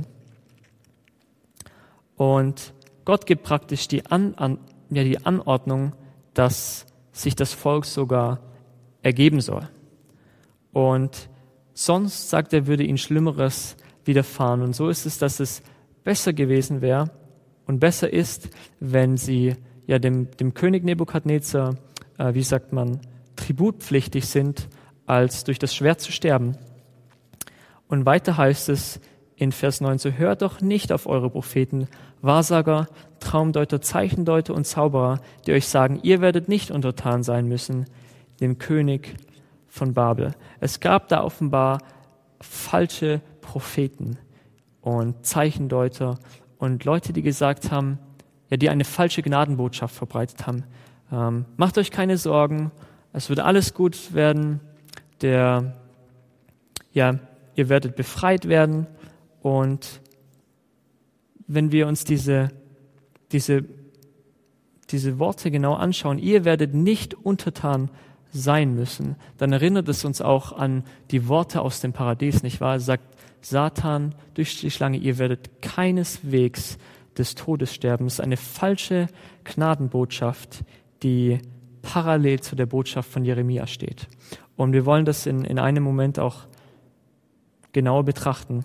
Und Gott gibt praktisch die, An, an, ja, die Anordnung, dass sich das Volk sogar ergeben soll. Und sonst, sagt er, würde ihnen Schlimmeres widerfahren. Und so ist es, dass es besser gewesen wäre und besser ist, wenn sie ja dem, dem König Nebukadnezar, äh, wie sagt man, tributpflichtig sind, als durch das Schwert zu sterben. Und weiter heißt es in Vers neun, so hört doch nicht auf eure Propheten, Wahrsager, Traumdeuter, Zeichendeuter und Zauberer, die euch sagen, ihr werdet nicht untertan sein müssen, dem König von Babel. Es gab da offenbar falsche Propheten und Zeichendeuter und Leute, die gesagt haben, ja, die eine falsche Gnadenbotschaft verbreitet haben. Ähm, macht euch keine Sorgen, es wird alles gut werden, der, ja, ihr werdet befreit werden. Und wenn wir uns diese, diese, diese Worte genau anschauen, ihr werdet nicht untertan sein müssen, dann erinnert es uns auch an die Worte aus dem Paradies, nicht wahr? Es sagt Satan durch die Schlange, ihr werdet keineswegs des Todes sterben. Es ist eine falsche Gnadenbotschaft, die parallel zu der Botschaft von Jeremia steht. Und wir wollen das in, in einem Moment auch genauer betrachten.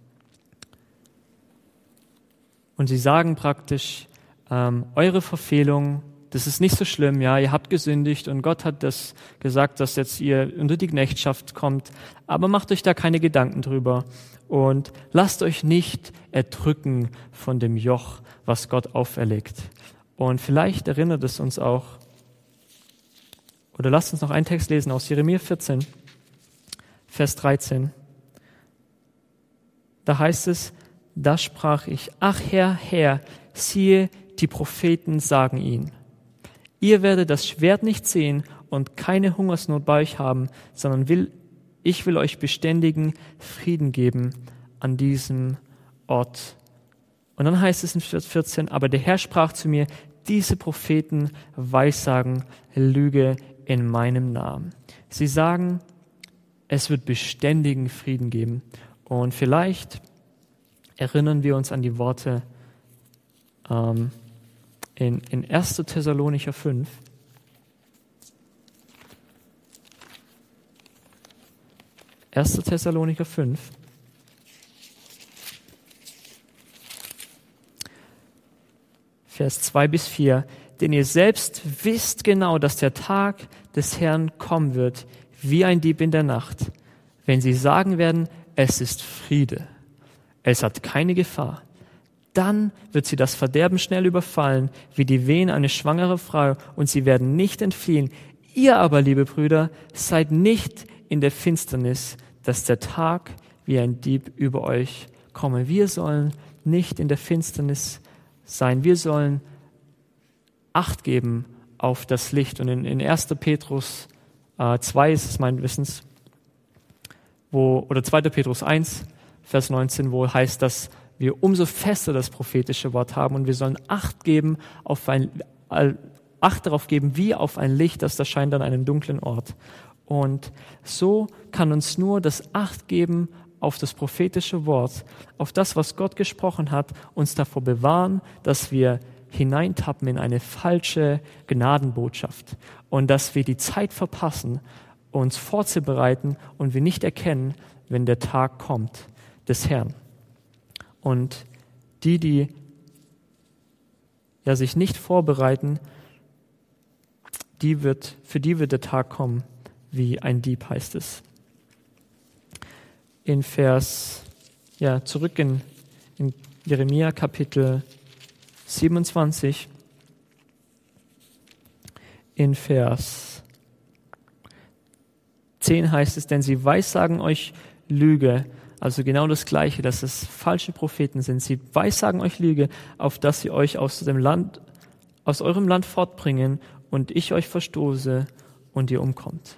Und sie sagen praktisch, ähm, eure Verfehlung, das ist nicht so schlimm, ja, ihr habt gesündigt und Gott hat das gesagt, dass jetzt ihr unter die Knechtschaft kommt, aber macht euch da keine Gedanken drüber und lasst euch nicht erdrücken von dem Joch, was Gott auferlegt. Und vielleicht erinnert es uns auch, oder lasst uns noch einen Text lesen aus Jeremia vierzehn, Vers dreizehn. Da heißt es, da sprach ich, ach Herr, Herr, siehe, die Propheten sagen ihn. Ihr werdet das Schwert nicht sehen und keine Hungersnot bei euch haben, sondern will, ich will euch beständigen Frieden geben an diesem Ort. Und dann heißt es in Vers vierzehn, aber der Herr sprach zu mir, diese Propheten weissagen Lüge in meinem Namen. Sie sagen, es wird beständigen Frieden geben. Und vielleicht erinnern wir uns an die Worte ähm, in, in erster Thessalonicher fünf. erster Thessalonicher fünf. Vers zwei bis vier. Denn ihr selbst wisst genau, dass der Tag des Herrn kommen wird, wie ein Dieb in der Nacht. Wenn sie sagen werden, es ist Friede, es hat keine Gefahr, dann wird sie das Verderben schnell überfallen, wie die Wehen eine schwangere Frau, und sie werden nicht entfliehen. Ihr aber, liebe Brüder, seid nicht in der Finsternis, dass der Tag wie ein Dieb über euch komme. Wir sollen nicht in der Finsternis sein. Wir sollen Acht geben auf das Licht. Und in, in erster Petrus äh, zwei ist es meines Wissens, wo, oder zweiter Petrus eins, Vers neunzehn, wo heißt, dass wir umso fester das prophetische Wort haben und wir sollen Acht geben auf ein, Acht darauf geben, wie auf ein Licht, das da scheint an einem dunklen Ort. Und so kann uns nur das Acht geben auf das prophetische Wort, auf das, was Gott gesprochen hat, uns davor bewahren, dass wir hineintappen in eine falsche Gnadenbotschaft und dass wir die Zeit verpassen, uns vorzubereiten und wir nicht erkennen, wenn der Tag kommt des Herrn. Und die, die ja sich nicht vorbereiten, die wird, für die wird der Tag kommen, wie ein Dieb, heißt es. In Vers, ja, zurück in, in Jeremia Kapitel siebenundzwanzig in Vers zehn heißt es, denn sie weissagen euch Lüge, also genau das Gleiche, dass es falsche Propheten sind. Sie weissagen euch Lüge, auf dass sie euch aus dem Land, aus eurem Land fortbringen und ich euch verstoße und ihr umkommt.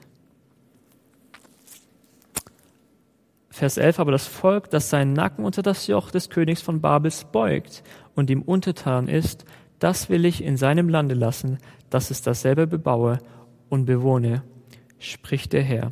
Vers elf, aber das Volk, das seinen Nacken unter das Joch des Königs von Babels beugt und ihm untertan ist, das will ich in seinem Lande lassen, dass es dasselbe bebaue und bewohne, spricht der Herr.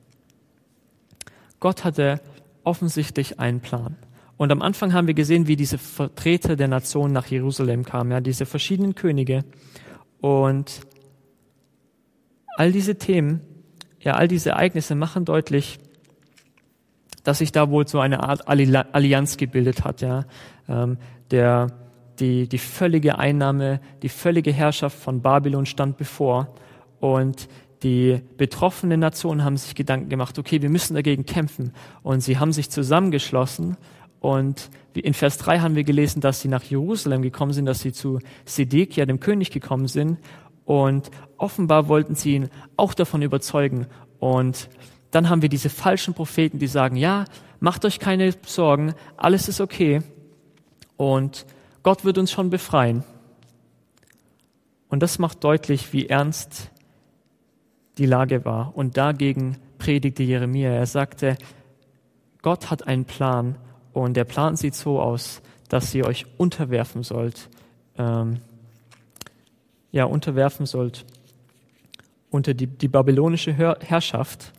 Gott hatte offensichtlich einen Plan. Und am Anfang haben wir gesehen, wie diese Vertreter der Nationen nach Jerusalem kamen, ja, diese verschiedenen Könige. Und all diese Themen, ja, all diese Ereignisse machen deutlich, dass sich da wohl so eine Art Allianz gebildet hat, ja, ähm, der, die, die völlige Einnahme, die völlige Herrschaft von Babylon stand bevor und die betroffenen Nationen haben sich Gedanken gemacht, okay, wir müssen dagegen kämpfen und sie haben sich zusammengeschlossen und in Vers drei haben wir gelesen, dass sie nach Jerusalem gekommen sind, dass sie zu Sedekia, dem König, gekommen sind und offenbar wollten sie ihn auch davon überzeugen und dann haben wir diese falschen Propheten, die sagen, ja, macht euch keine Sorgen, alles ist okay und Gott wird uns schon befreien. Und das macht deutlich, wie ernst die Lage war. Und dagegen predigte Jeremia. Er sagte, Gott hat einen Plan und der Plan sieht so aus, dass ihr euch unterwerfen sollt, ähm, ja, unterwerfen sollt unter die, die babylonische Herrschaft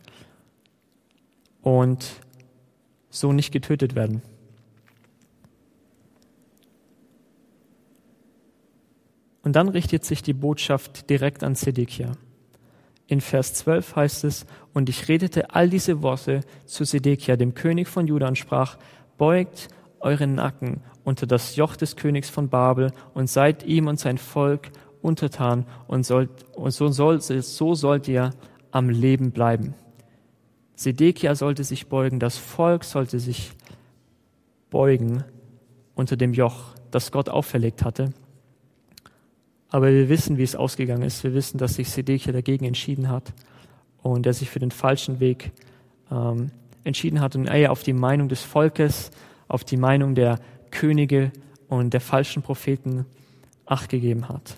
und so nicht getötet werden. Und dann richtet sich die Botschaft direkt an Zedekia. In Vers zwölf heißt es, und ich redete all diese Worte zu Zedekia, dem König von Juda, und sprach, beugt euren Nacken unter das Joch des Königs von Babel und seid ihm und sein Volk untertan und, sollt, und so, soll, so sollt ihr am Leben bleiben. Zedekia sollte sich beugen, das Volk sollte sich beugen unter dem Joch, das Gott auferlegt hatte. Aber wir wissen, wie es ausgegangen ist. Wir wissen, dass sich Zedekia dagegen entschieden hat und er sich für den falschen Weg ähm, entschieden hat und er auf die Meinung des Volkes, auf die Meinung der Könige und der falschen Propheten Acht gegeben hat.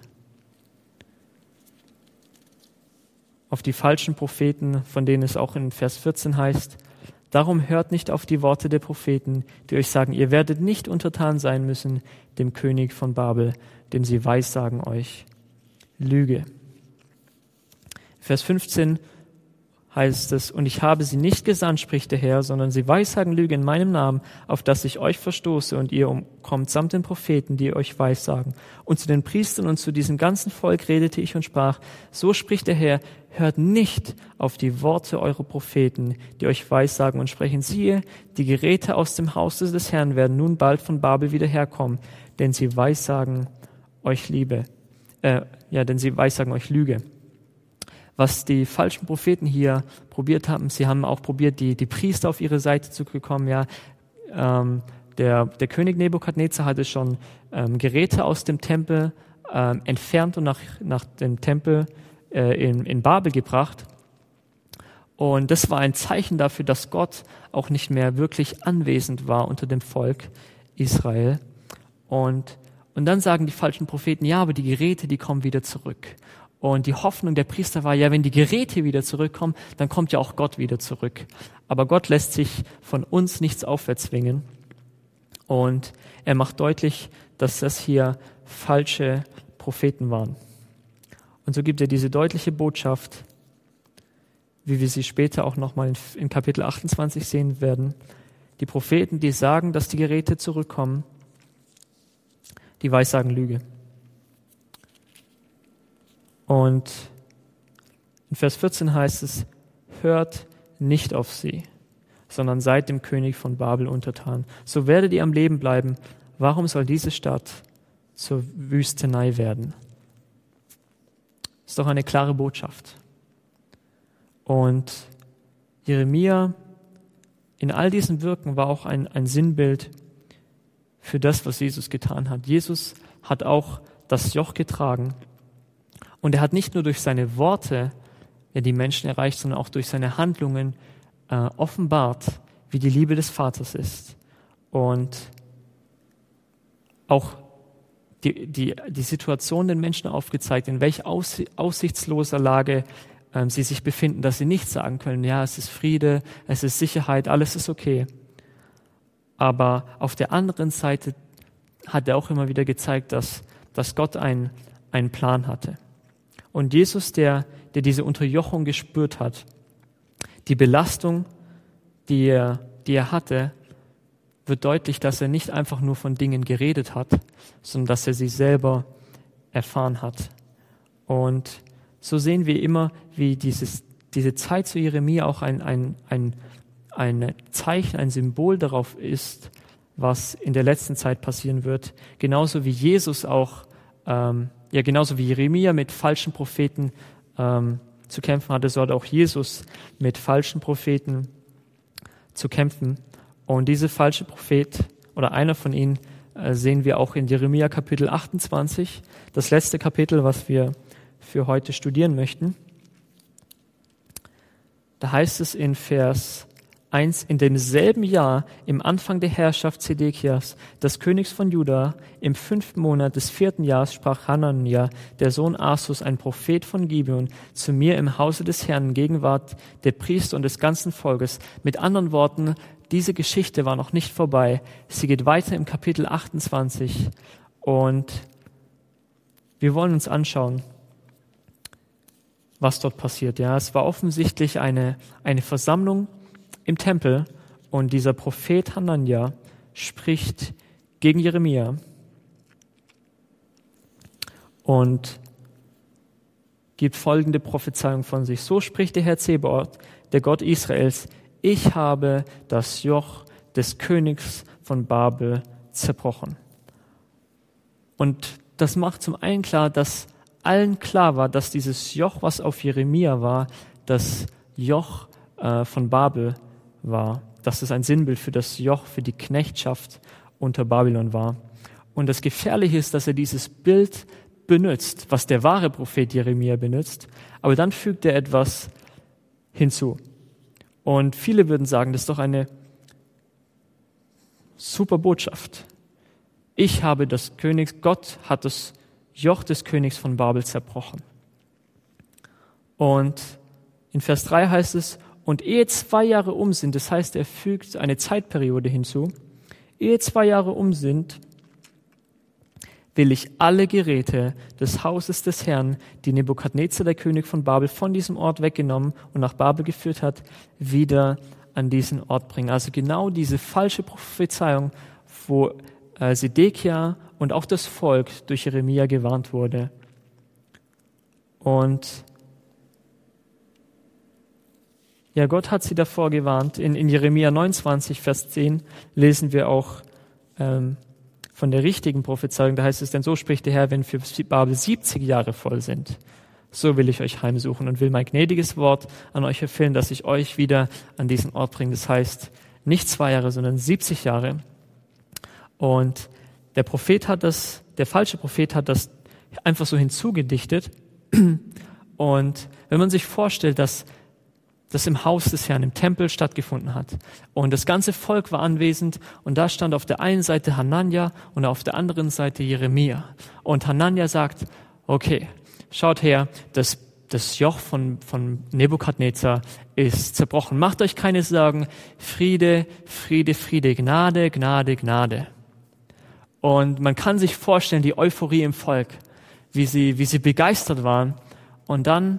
Auf die falschen Propheten, von denen es auch in Vers vierzehn heißt, darum hört nicht auf die Worte der Propheten, die euch sagen, ihr werdet nicht untertan sein müssen dem König von Babel, denn sie weissagen euch Lüge. Vers fünfzehn heißt es, und ich habe sie nicht gesandt, spricht der Herr, sondern sie weissagen Lüge in meinem Namen, auf dass ich euch verstoße und ihr umkommt samt den Propheten, die euch weissagen. Und zu den Priestern und zu diesem ganzen Volk redete ich und sprach, so spricht der Herr, hört nicht auf die Worte eurer Propheten, die euch weissagen und sprechen, siehe, die Geräte aus dem Hause des Herrn werden nun bald von Babel wieder herkommen, denn sie weissagen euch Liebe, äh, ja, denn sie weissagen euch Lüge. Was die falschen Propheten hier probiert haben, sie haben auch probiert, die, die Priester auf ihre Seite zu bekommen. Ja, ähm, der, der König Nebukadnezar hatte schon ähm, Geräte aus dem Tempel ähm, entfernt und nach, nach dem Tempel äh, in, in Babel gebracht. Und das war ein Zeichen dafür, dass Gott auch nicht mehr wirklich anwesend war unter dem Volk Israel. Und, und dann sagen die falschen Propheten, ja, aber die Geräte, die kommen wieder zurück. Und die Hoffnung der Priester war, ja, wenn die Geräte wieder zurückkommen, dann kommt ja auch Gott wieder zurück. Aber Gott lässt sich von uns nichts auferzwingen. Und er macht deutlich, dass das hier falsche Propheten waren. Und so gibt er diese deutliche Botschaft, wie wir sie später auch nochmal in, in Kapitel achtundzwanzig sehen werden. Die Propheten, die sagen, dass die Geräte zurückkommen, die weissagen Lüge. Und in Vers vierzehn heißt es, hört nicht auf sie, sondern seid dem König von Babel untertan. So werdet ihr am Leben bleiben. Warum soll diese Stadt zur Wüstenei werden? Das ist doch eine klare Botschaft. Und Jeremia in all diesen Wirken war auch ein, ein Sinnbild für das, was Jesus getan hat. Jesus hat auch das Joch getragen. Und er hat nicht nur durch seine Worte ja, die Menschen erreicht, sondern auch durch seine Handlungen äh, offenbart, wie die Liebe des Vaters ist. Und auch die, die, die Situation den Menschen aufgezeigt, in welch aus, aussichtsloser Lage ähm, sie sich befinden, dass sie nicht sagen können, ja, es ist Friede, es ist Sicherheit, alles ist okay. Aber auf der anderen Seite hat er auch immer wieder gezeigt, dass, dass Gott einen, einen Plan hatte. Und Jesus, der, der diese Unterjochung gespürt hat, die Belastung, die er, die er hatte, wird deutlich, dass er nicht einfach nur von Dingen geredet hat, sondern dass er sie selber erfahren hat. Und so sehen wir immer, wie dieses, diese Zeit zu Jeremia auch ein, ein, ein, ein Zeichen, ein Symbol darauf ist, was in der letzten Zeit passieren wird. Genauso wie Jesus auch, ähm, ja genauso wie Jeremia mit falschen Propheten ähm, zu kämpfen hatte, so hat auch Jesus mit falschen Propheten zu kämpfen. Und diese falsche Prophet oder einer von ihnen äh, sehen wir auch in Jeremia Kapitel achtundzwanzig, das letzte Kapitel, was wir für heute studieren möchten. Da heißt es in Vers eins, in demselben Jahr, im Anfang der Herrschaft Zedekias, des Königs von Juda, im fünften Monat des vierten Jahres sprach Hanania, der Sohn Asus, ein Prophet von Gibeon, zu mir im Hause des Herrn in Gegenwart der Priester und des ganzen Volkes. Mit anderen Worten, diese Geschichte war noch nicht vorbei. Sie geht weiter im Kapitel achtundzwanzig und wir wollen uns anschauen, was dort passiert. Ja, es war offensichtlich eine, eine Versammlung im Tempel und dieser Prophet Hanania spricht gegen Jeremia und gibt folgende Prophezeiung von sich. So spricht der Herr Zebaoth, der Gott Israels: Ich habe das Joch des Königs von Babel zerbrochen. Und das macht zum einen klar, dass allen klar war, dass dieses Joch, was auf Jeremia war, das Joch äh, von Babel war. Dass es ein Sinnbild für das Joch, für die Knechtschaft unter Babylon war. Und das Gefährliche ist, dass er dieses Bild benutzt, was der wahre Prophet Jeremia benutzt, aber dann fügt er etwas hinzu. Und viele würden sagen, das ist doch eine super Botschaft. Ich habe das Königs, Gott hat das Joch des Königs von Babel zerbrochen. Und in Vers drei heißt es, und ehe zwei Jahre um sind, das heißt, er fügt eine Zeitperiode hinzu, ehe zwei Jahre um sind, will ich alle Geräte des Hauses des Herrn, die Nebukadnezar, der König von Babel, von diesem Ort weggenommen und nach Babel geführt hat, wieder an diesen Ort bringen. Also genau diese falsche Prophezeiung, wo äh, Sedekia und auch das Volk durch Jeremia gewarnt wurde. Und ja, Gott hat sie davor gewarnt. In, in Jeremia neunundzwanzig, Vers zehn lesen wir auch ähm, von der richtigen Prophezeiung. Da heißt es, denn so spricht der Herr, wenn für Babel siebzig Jahre voll sind, so will ich euch heimsuchen und will mein gnädiges Wort an euch erfüllen, dass ich euch wieder an diesen Ort bringe. Das heißt, nicht zwei Jahre, sondern siebzig Jahre. Und der Prophet hat das, der falsche Prophet hat das einfach so hinzugedichtet. Und wenn man sich vorstellt, dass das im Haus des Herrn, im Tempel stattgefunden hat. Und das ganze Volk war anwesend und da stand auf der einen Seite Hanania und auf der anderen Seite Jeremia. Und Hanania sagt, okay, schaut her, das, das Joch von, von Nebukadnezar ist zerbrochen. Macht euch keine Sorgen, Friede, Friede, Friede, Gnade, Gnade, Gnade. Und man kann sich vorstellen, die Euphorie im Volk, wie sie, wie sie begeistert waren. Und dann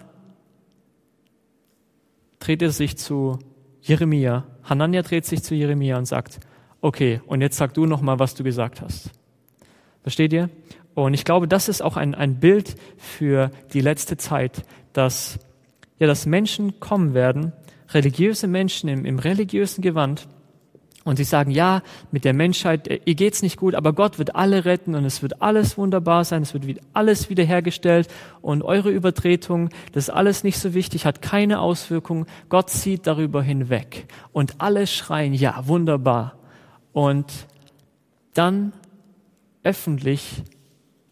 dreht er sich zu Jeremia. Hanania dreht sich zu Jeremia und sagt, okay, und jetzt sag du nochmal, was du gesagt hast. Versteht ihr? Und ich glaube, das ist auch ein, ein Bild für die letzte Zeit, dass, ja, dass Menschen kommen werden, religiöse Menschen im, im religiösen Gewand, und sie sagen, ja, mit der Menschheit, ihr geht's nicht gut, aber Gott wird alle retten und es wird alles wunderbar sein, es wird alles wiederhergestellt und eure Übertretung, das ist alles nicht so wichtig, hat keine Auswirkung. Gott zieht darüber hinweg und alle schreien, ja, wunderbar. Und dann öffentlich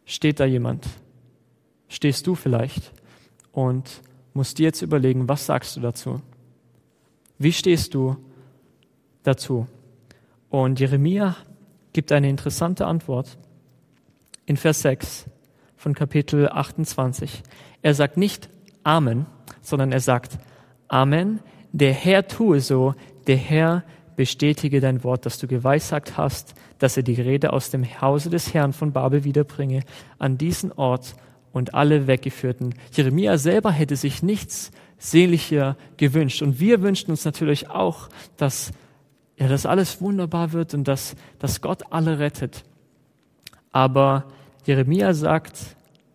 steht da jemand. Stehst du vielleicht und musst dir jetzt überlegen, was sagst du dazu? Wie stehst du dazu? Und Jeremia gibt eine interessante Antwort in Vers sechs von Kapitel achtundzwanzig. Er sagt nicht Amen, sondern er sagt Amen, der Herr tue so, der Herr bestätige dein Wort, das du geweissagt hast, dass er die Rede aus dem Hause des Herrn von Babel wiederbringe, an diesen Ort und alle Weggeführten. Jeremia selber hätte sich nichts sehnlicher gewünscht. Und wir wünschen uns natürlich auch, dass, ja, dass alles wunderbar wird und dass, dass Gott alle rettet. Aber Jeremia sagt,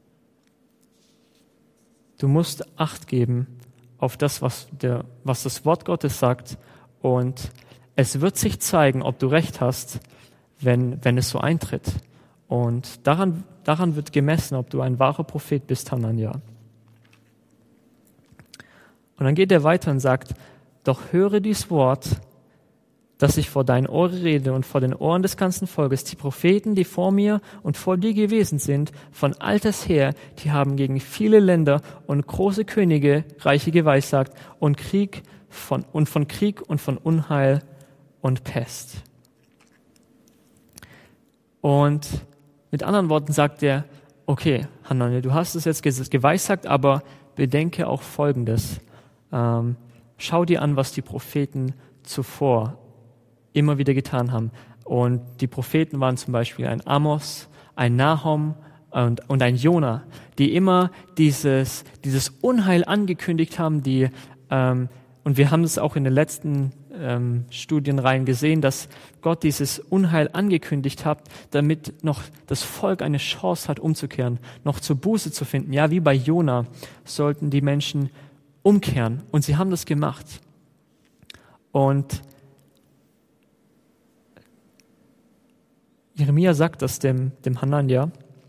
du musst Acht geben auf das, was, der, was das Wort Gottes sagt. Und es wird sich zeigen, ob du recht hast, wenn, wenn es so eintritt. Und daran, daran wird gemessen, ob du ein wahrer Prophet bist, Hanania. Und dann geht er weiter und sagt, doch höre dies Wort, das ich vor deinen Ohren rede und vor den Ohren des ganzen Volkes. Die Propheten, die vor mir und vor dir gewesen sind, von alters her, die haben gegen viele Länder und große Könige Reiche geweissagt und Krieg von, und von Krieg und von Unheil und Pest. Und mit anderen Worten sagt er, okay, Hanania, du hast es jetzt geweissagt, aber bedenke auch Folgendes. Ähm, schau dir an, was die Propheten zuvor immer wieder getan haben. Und die Propheten waren zum Beispiel ein Amos, ein Nahum und, und ein Jona, die immer dieses, dieses Unheil angekündigt haben, die, ähm, und wir haben es auch in den letzten ähm, Studienreihen gesehen, dass Gott dieses Unheil angekündigt hat, damit noch das Volk eine Chance hat, umzukehren, noch zur Buße zu finden. Ja, wie bei Jona sollten die Menschen umkehren. Und sie haben das gemacht. Und Jeremia sagt das dem, dem Hanania.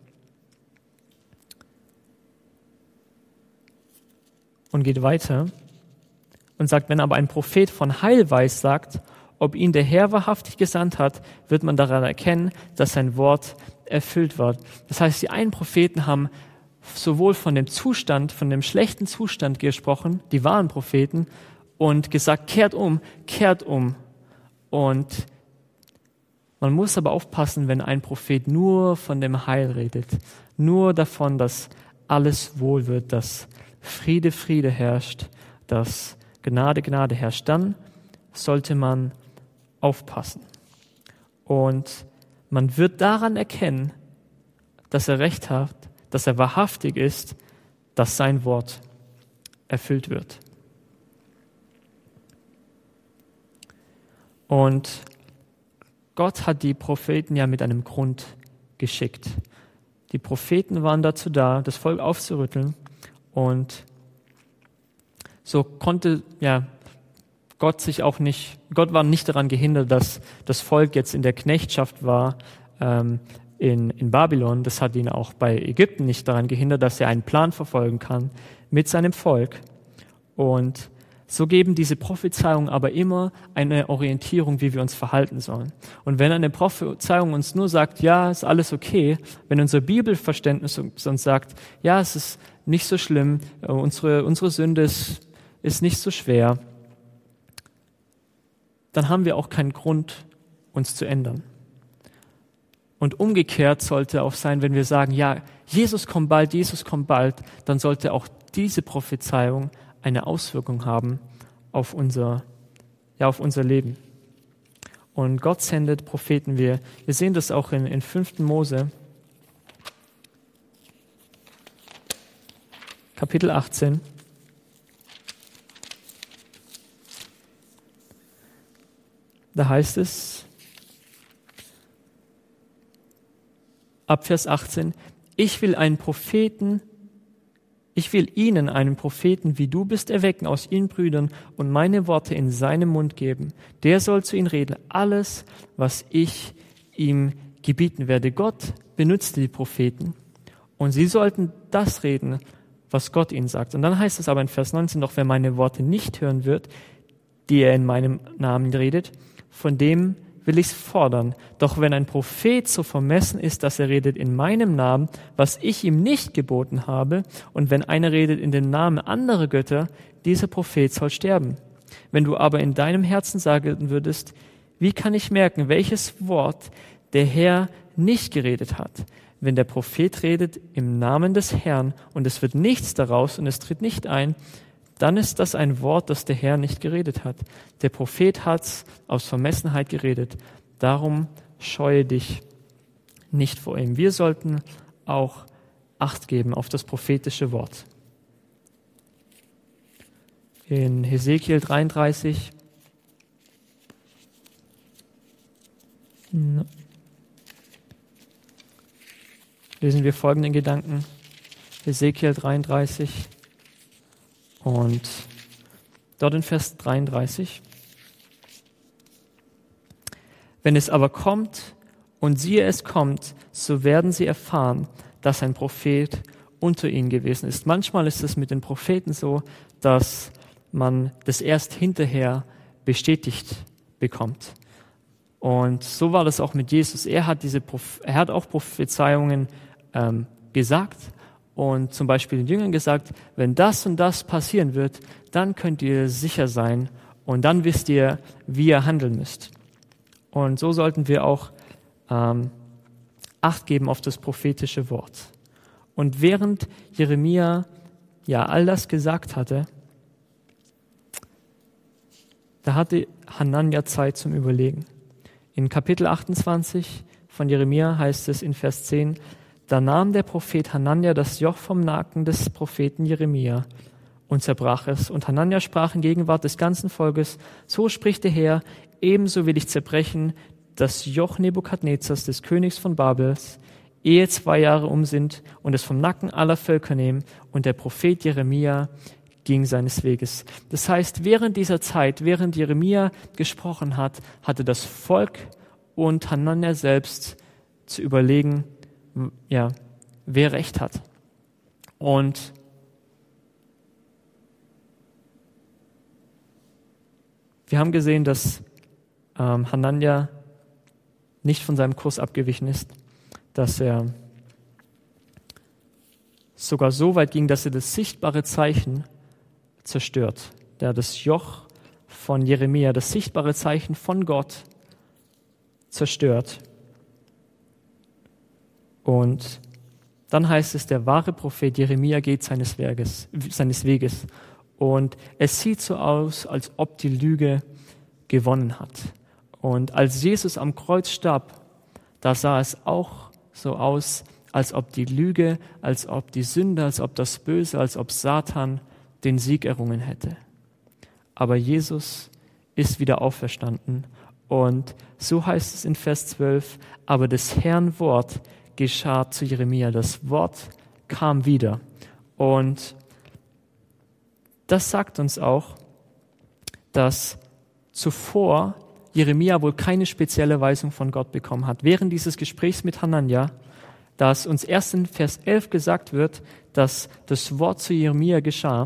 Und geht weiter und sagt, wenn aber ein Prophet von Heil weiß, sagt, ob ihn der Herr wahrhaftig gesandt hat, wird man daran erkennen, dass sein Wort erfüllt wird. Das heißt, die einen Propheten haben sowohl von dem Zustand, von dem schlechten Zustand gesprochen, die wahren Propheten, und gesagt, kehrt um, kehrt um. Und man muss aber aufpassen, wenn ein Prophet nur von dem Heil redet, nur davon, dass alles wohl wird, dass Friede, Friede herrscht, dass Gnade, Gnade herrscht, dann sollte man aufpassen. Und man wird daran erkennen, dass er Recht hat, dass er wahrhaftig ist, dass sein Wort erfüllt wird. Und Gott hat die Propheten ja mit einem Grund geschickt. Die Propheten waren dazu da, das Volk aufzurütteln, und so konnte ja Gott sich auch nicht, Gott war nicht daran gehindert, dass das Volk jetzt in der Knechtschaft war ähm, in, in Babylon. Das hat ihn auch bei Ägypten nicht daran gehindert, dass er einen Plan verfolgen kann mit seinem Volk. Und so geben diese Prophezeiungen aber immer eine Orientierung, wie wir uns verhalten sollen. Und wenn eine Prophezeiung uns nur sagt, ja, ist alles okay, wenn unser Bibelverständnis uns sagt, ja, es ist nicht so schlimm, unsere, unsere Sünde ist, ist nicht so schwer, dann haben wir auch keinen Grund, uns zu ändern. Und umgekehrt sollte auch sein, wenn wir sagen, ja, Jesus kommt bald, Jesus kommt bald, dann sollte auch diese Prophezeiung eine Auswirkung haben auf unser, ja, auf unser Leben. Und Gott sendet Propheten. Wir, wir sehen das auch in, in fünften Mose, Kapitel achtzehn. Da heißt es, ab Vers achtzehn, ich will einen Propheten Ich will ihnen einen Propheten, wie du bist, erwecken aus ihren Brüdern und meine Worte in seinem Mund geben. Der soll zu ihnen reden, alles, was ich ihm gebieten werde. Gott benutzte die Propheten und sie sollten das reden, was Gott ihnen sagt. Und dann heißt es aber in Vers neunzehn, doch wer meine Worte nicht hören wird, die er in meinem Namen redet, von dem will ich es fordern. Doch wenn ein Prophet so vermessen ist, dass er redet in meinem Namen, was ich ihm nicht geboten habe, und wenn einer redet in dem Namen anderer Götter, dieser Prophet soll sterben. Wenn du aber in deinem Herzen sagen würdest, wie kann ich merken, welches Wort der Herr nicht geredet hat? Wenn der Prophet redet im Namen des Herrn und es wird nichts daraus und es tritt nicht ein, dann ist das ein Wort, das der Herr nicht geredet hat. Der Prophet hat's aus Vermessenheit geredet. Darum scheue dich nicht vor ihm. Wir sollten auch Acht geben auf das prophetische Wort. In Hesekiel dreiunddreißig lesen wir folgenden Gedanken. Hesekiel dreiunddreißig und dort in Vers dreiunddreißig. Wenn es aber kommt und siehe es kommt, so werden sie erfahren, dass ein Prophet unter ihnen gewesen ist. Manchmal ist es mit den Propheten so, dass man das erst hinterher bestätigt bekommt. Und so war das auch mit Jesus. Er hat diese, er hat auch Prophezeiungen ähm, gesagt und zum Beispiel den Jüngern gesagt, wenn das und das passieren wird, dann könnt ihr sicher sein und dann wisst ihr, wie ihr handeln müsst. Und so sollten wir auch ähm, Acht geben auf das prophetische Wort. Und während Jeremia ja all das gesagt hatte, da hatte Hanania Zeit zum Überlegen. In Kapitel achtundzwanzig von Jeremia heißt es in Vers zehn, da nahm der Prophet Hanania das Joch vom Nacken des Propheten Jeremia und zerbrach es. Und Hanania sprach in Gegenwart des ganzen Volkes, so spricht der Herr, ebenso will ich zerbrechen das Joch Nebukadnezars, des Königs von Babels, ehe zwei Jahre um sind und es vom Nacken aller Völker nehmen. Und der Prophet Jeremia ging seines Weges. Das heißt, während dieser Zeit, während Jeremia gesprochen hat, hatte das Volk und Hanania selbst zu überlegen, ja, wer Recht hat. Und wir haben gesehen, dass ähm, Hanania nicht von seinem Kurs abgewichen ist, dass er sogar so weit ging, dass er das sichtbare Zeichen zerstört. Der das Joch von Jeremia, das sichtbare Zeichen von Gott, zerstört. Und dann heißt es, der wahre Prophet Jeremia geht seines Weges, seines Weges. Und es sieht so aus, als ob die Lüge gewonnen hat. Und als Jesus am Kreuz starb, da sah es auch so aus, als ob die Lüge, als ob die Sünde, als ob das Böse, als ob Satan den Sieg errungen hätte. Aber Jesus ist wieder auferstanden. Und so heißt es in Vers zwölf, aber des Herrn Wort geschah zu Jeremia. Das Wort kam wieder. Und das sagt uns auch, dass zuvor Jeremia wohl keine spezielle Weisung von Gott bekommen hat. Während dieses Gesprächs mit Hanania, dass uns erst in Vers elf gesagt wird, dass das Wort zu Jeremia geschah,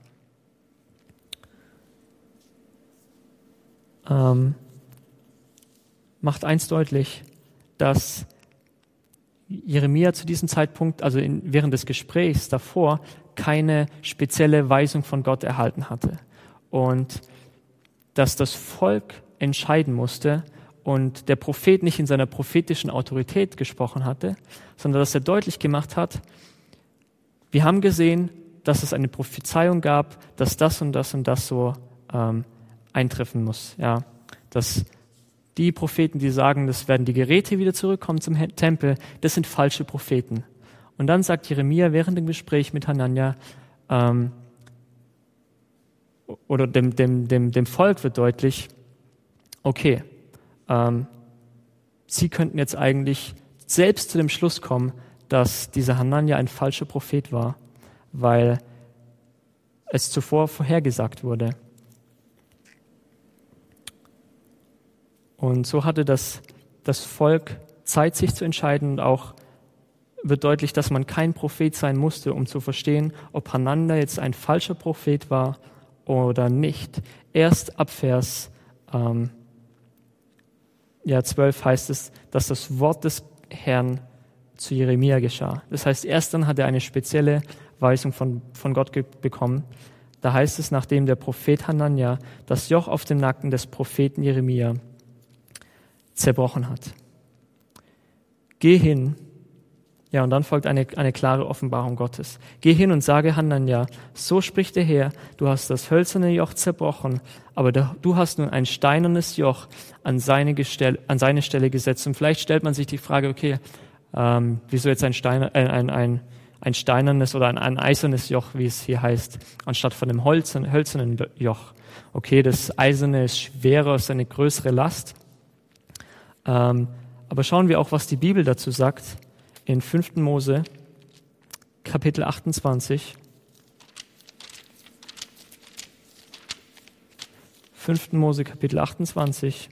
ähm, macht eins deutlich, dass Jeremia zu diesem Zeitpunkt, also in, während des Gesprächs davor, keine spezielle Weisung von Gott erhalten hatte. Und dass das Volk entscheiden musste und der Prophet nicht in seiner prophetischen Autorität gesprochen hatte, sondern dass er deutlich gemacht hat, wir haben gesehen, dass es eine Prophezeiung gab, dass das und das und das so ähm, eintreffen muss. Ja, dass die Propheten, die sagen, das werden die Geräte wieder zurückkommen zum Tempel, das sind falsche Propheten. Und dann sagt Jeremia während dem Gespräch mit Hanania, ähm, oder dem, dem, dem, dem Volk wird deutlich, okay, ähm, sie könnten jetzt eigentlich selbst zu dem Schluss kommen, dass dieser Hanania ein falscher Prophet war, weil es zuvor vorhergesagt wurde. Und so hatte das, das Volk Zeit, sich zu entscheiden, und auch wird deutlich, dass man kein Prophet sein musste, um zu verstehen, ob Hanania jetzt ein falscher Prophet war oder nicht. Erst ab Vers, ähm, ja, zwölf heißt es, dass das Wort des Herrn zu Jeremia geschah. Das heißt, erst dann hat er eine spezielle Weisung von, von Gott ge- bekommen. Da heißt es, nachdem der Prophet Hanania das Joch auf dem Nacken des Propheten Jeremia zerbrochen hat. Geh hin, ja, und dann folgt eine, eine klare Offenbarung Gottes. Geh hin und sage Hanania, so spricht der Herr, du hast das hölzerne Joch zerbrochen, aber du hast nun ein steinernes Joch an seine, Gestell, an seine Stelle gesetzt. Und vielleicht stellt man sich die Frage, okay, ähm, wieso jetzt ein, Steiner, äh, ein, ein, ein steinernes oder ein, ein eisernes Joch, wie es hier heißt, anstatt von dem hölzernen, hölzernen Joch. Okay, das Eiserne ist schwerer, ist eine größere Last. Ähm, aber schauen wir auch, was die Bibel dazu sagt. In fünften Mose, Kapitel achtundzwanzig. fünften Mose, Kapitel achtundzwanzig.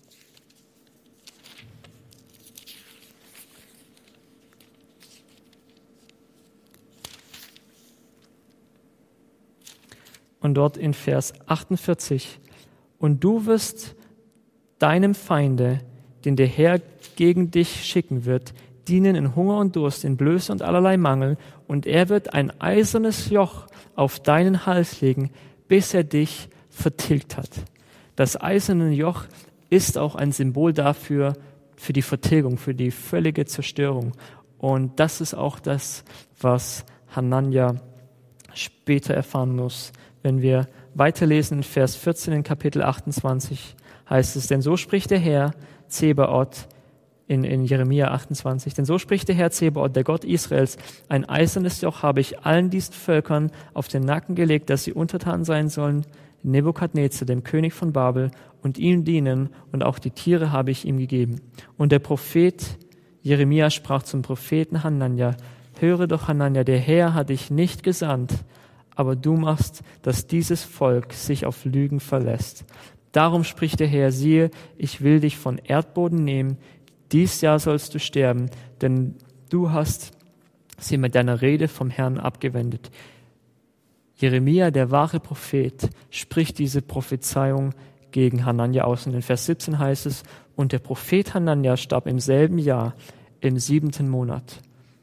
Und dort in Vers achtundvierzig. Und du wirst deinem Feinde, den der Herr gegen dich schicken wird, dienen in Hunger und Durst, in Blöße und allerlei Mangel, und er wird ein eisernes Joch auf deinen Hals legen, bis er dich vertilgt hat. Das eiserne Joch ist auch ein Symbol dafür, für die Vertilgung, für die völlige Zerstörung. Und das ist auch das, was Hanania später erfahren muss. Wenn wir weiterlesen in Vers vierzehn in Kapitel achtundzwanzig, heißt es, denn so spricht der Herr Zebaoth, In, in Jeremia achtundzwanzig. Denn so spricht der Herr Zebaoth, der Gott Israels, ein eisernes Joch habe ich allen diesen Völkern auf den Nacken gelegt, dass sie untertan sein sollen, Nebukadnezar, dem König von Babel, und ihm dienen, und auch die Tiere habe ich ihm gegeben. Und der Prophet Jeremia sprach zum Propheten Hanania, höre doch Hanania, der Herr hat dich nicht gesandt, aber du machst, dass dieses Volk sich auf Lügen verlässt. Darum spricht der Herr, siehe, ich will dich von Erdboden nehmen, dies Jahr sollst du sterben, denn du hast sie mit deiner Rede vom Herrn abgewendet. Jeremia, der wahre Prophet, spricht diese Prophezeiung gegen Hanania aus. Und in Vers siebzehn heißt es, und der Prophet Hanania starb im selben Jahr, im siebenten Monat.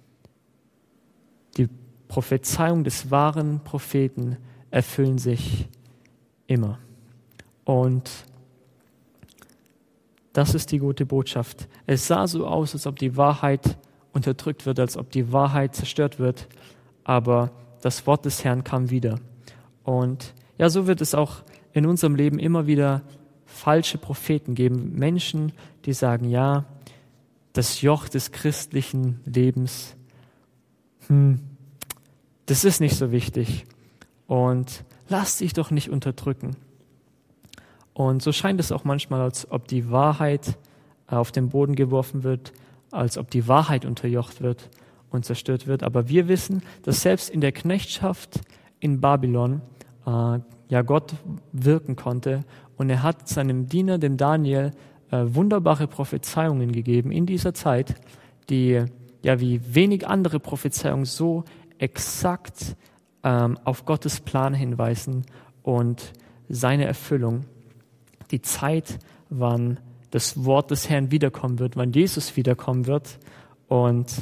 Die Prophezeiung des wahren Propheten erfüllen sich immer. Und das ist die gute Botschaft. Es sah so aus, als ob die Wahrheit unterdrückt wird, als ob die Wahrheit zerstört wird, aber das Wort des Herrn kam wieder. Und ja, so wird es auch in unserem Leben immer wieder falsche Propheten geben, Menschen, die sagen, ja, das Joch des christlichen Lebens, hm, das ist nicht so wichtig und lass dich doch nicht unterdrücken. Und so scheint es auch manchmal, als ob die Wahrheit auf den Boden geworfen wird, als ob die Wahrheit unterjocht wird und zerstört wird. Aber wir wissen, dass selbst in der Knechtschaft in Babylon äh, ja Gott wirken konnte. Und er hat seinem Diener, dem Daniel, äh, wunderbare Prophezeiungen gegeben in dieser Zeit, die ja wie wenig andere Prophezeiungen so exakt ähm, auf Gottes Plan hinweisen und seine Erfüllung. Die Zeit, wann das Wort des Herrn wiederkommen wird, wann Jesus wiederkommen wird. Und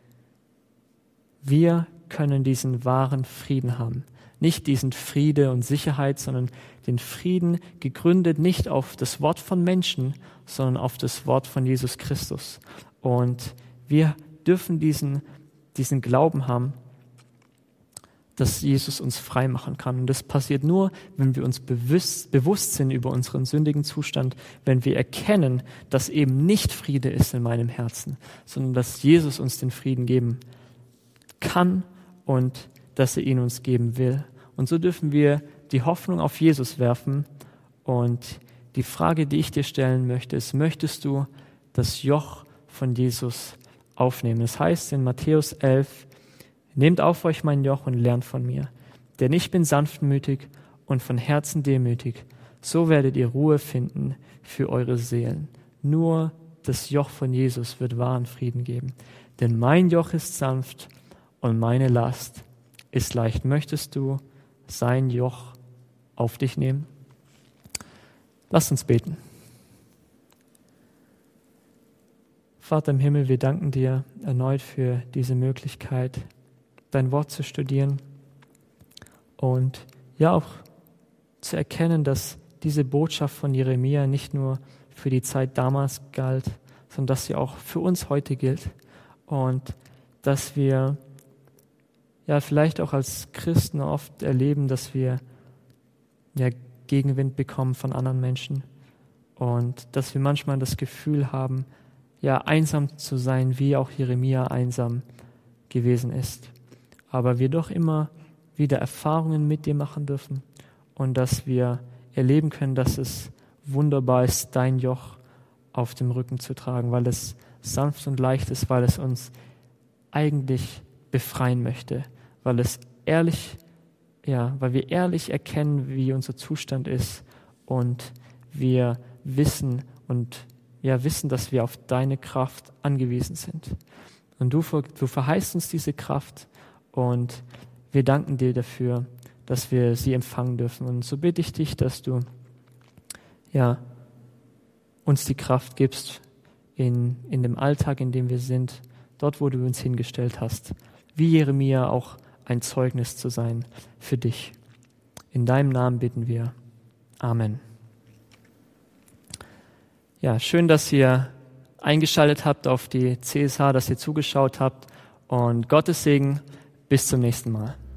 wir können diesen wahren Frieden haben. Nicht diesen Friede und Sicherheit, sondern den Frieden gegründet nicht auf das Wort von Menschen, sondern auf das Wort von Jesus Christus. Und wir dürfen diesen, diesen Glauben haben, dass Jesus uns frei machen kann. Und das passiert nur, wenn wir uns bewusst, bewusst sind über unseren sündigen Zustand, wenn wir erkennen, dass eben nicht Friede ist in meinem Herzen, sondern dass Jesus uns den Frieden geben kann und dass er ihn uns geben will. Und so dürfen wir die Hoffnung auf Jesus werfen. Und die Frage, die ich dir stellen möchte, ist, möchtest du das Joch von Jesus aufnehmen? Das heißt in Matthäus elf, nehmt auf euch mein Joch und lernt von mir, denn ich bin sanftmütig und von Herzen demütig. So werdet ihr Ruhe finden für eure Seelen. Nur das Joch von Jesus wird wahren Frieden geben. Denn mein Joch ist sanft und meine Last ist leicht. Möchtest du sein Joch auf dich nehmen? Lasst uns beten. Vater im Himmel, wir danken dir erneut für diese Möglichkeit, dein Wort zu studieren und ja auch zu erkennen, dass diese Botschaft von Jeremia nicht nur für die Zeit damals galt, sondern dass sie auch für uns heute gilt und dass wir ja vielleicht auch als Christen oft erleben, dass wir ja Gegenwind bekommen von anderen Menschen und dass wir manchmal das Gefühl haben, ja einsam zu sein, wie auch Jeremia einsam gewesen ist. Aber wir doch immer wieder Erfahrungen mit dir machen dürfen und dass wir erleben können, dass es wunderbar ist, dein Joch auf dem Rücken zu tragen, weil es sanft und leicht ist, weil es uns eigentlich befreien möchte, weil es ehrlich, ja, weil wir ehrlich erkennen, wie unser Zustand ist und wir wissen und ja, wissen, dass wir auf deine Kraft angewiesen sind. Und du, du verheißt uns diese Kraft und wir danken dir dafür, dass wir sie empfangen dürfen. Und so bitte ich dich, dass du ja, uns die Kraft gibst in, in dem Alltag, in dem wir sind, dort, wo du uns hingestellt hast, wie Jeremia auch ein Zeugnis zu sein für dich. In deinem Namen bitten wir. Amen. Ja, schön, dass ihr eingeschaltet habt auf die C S H, dass ihr zugeschaut habt und Gottes Segen. Bis zum nächsten Mal.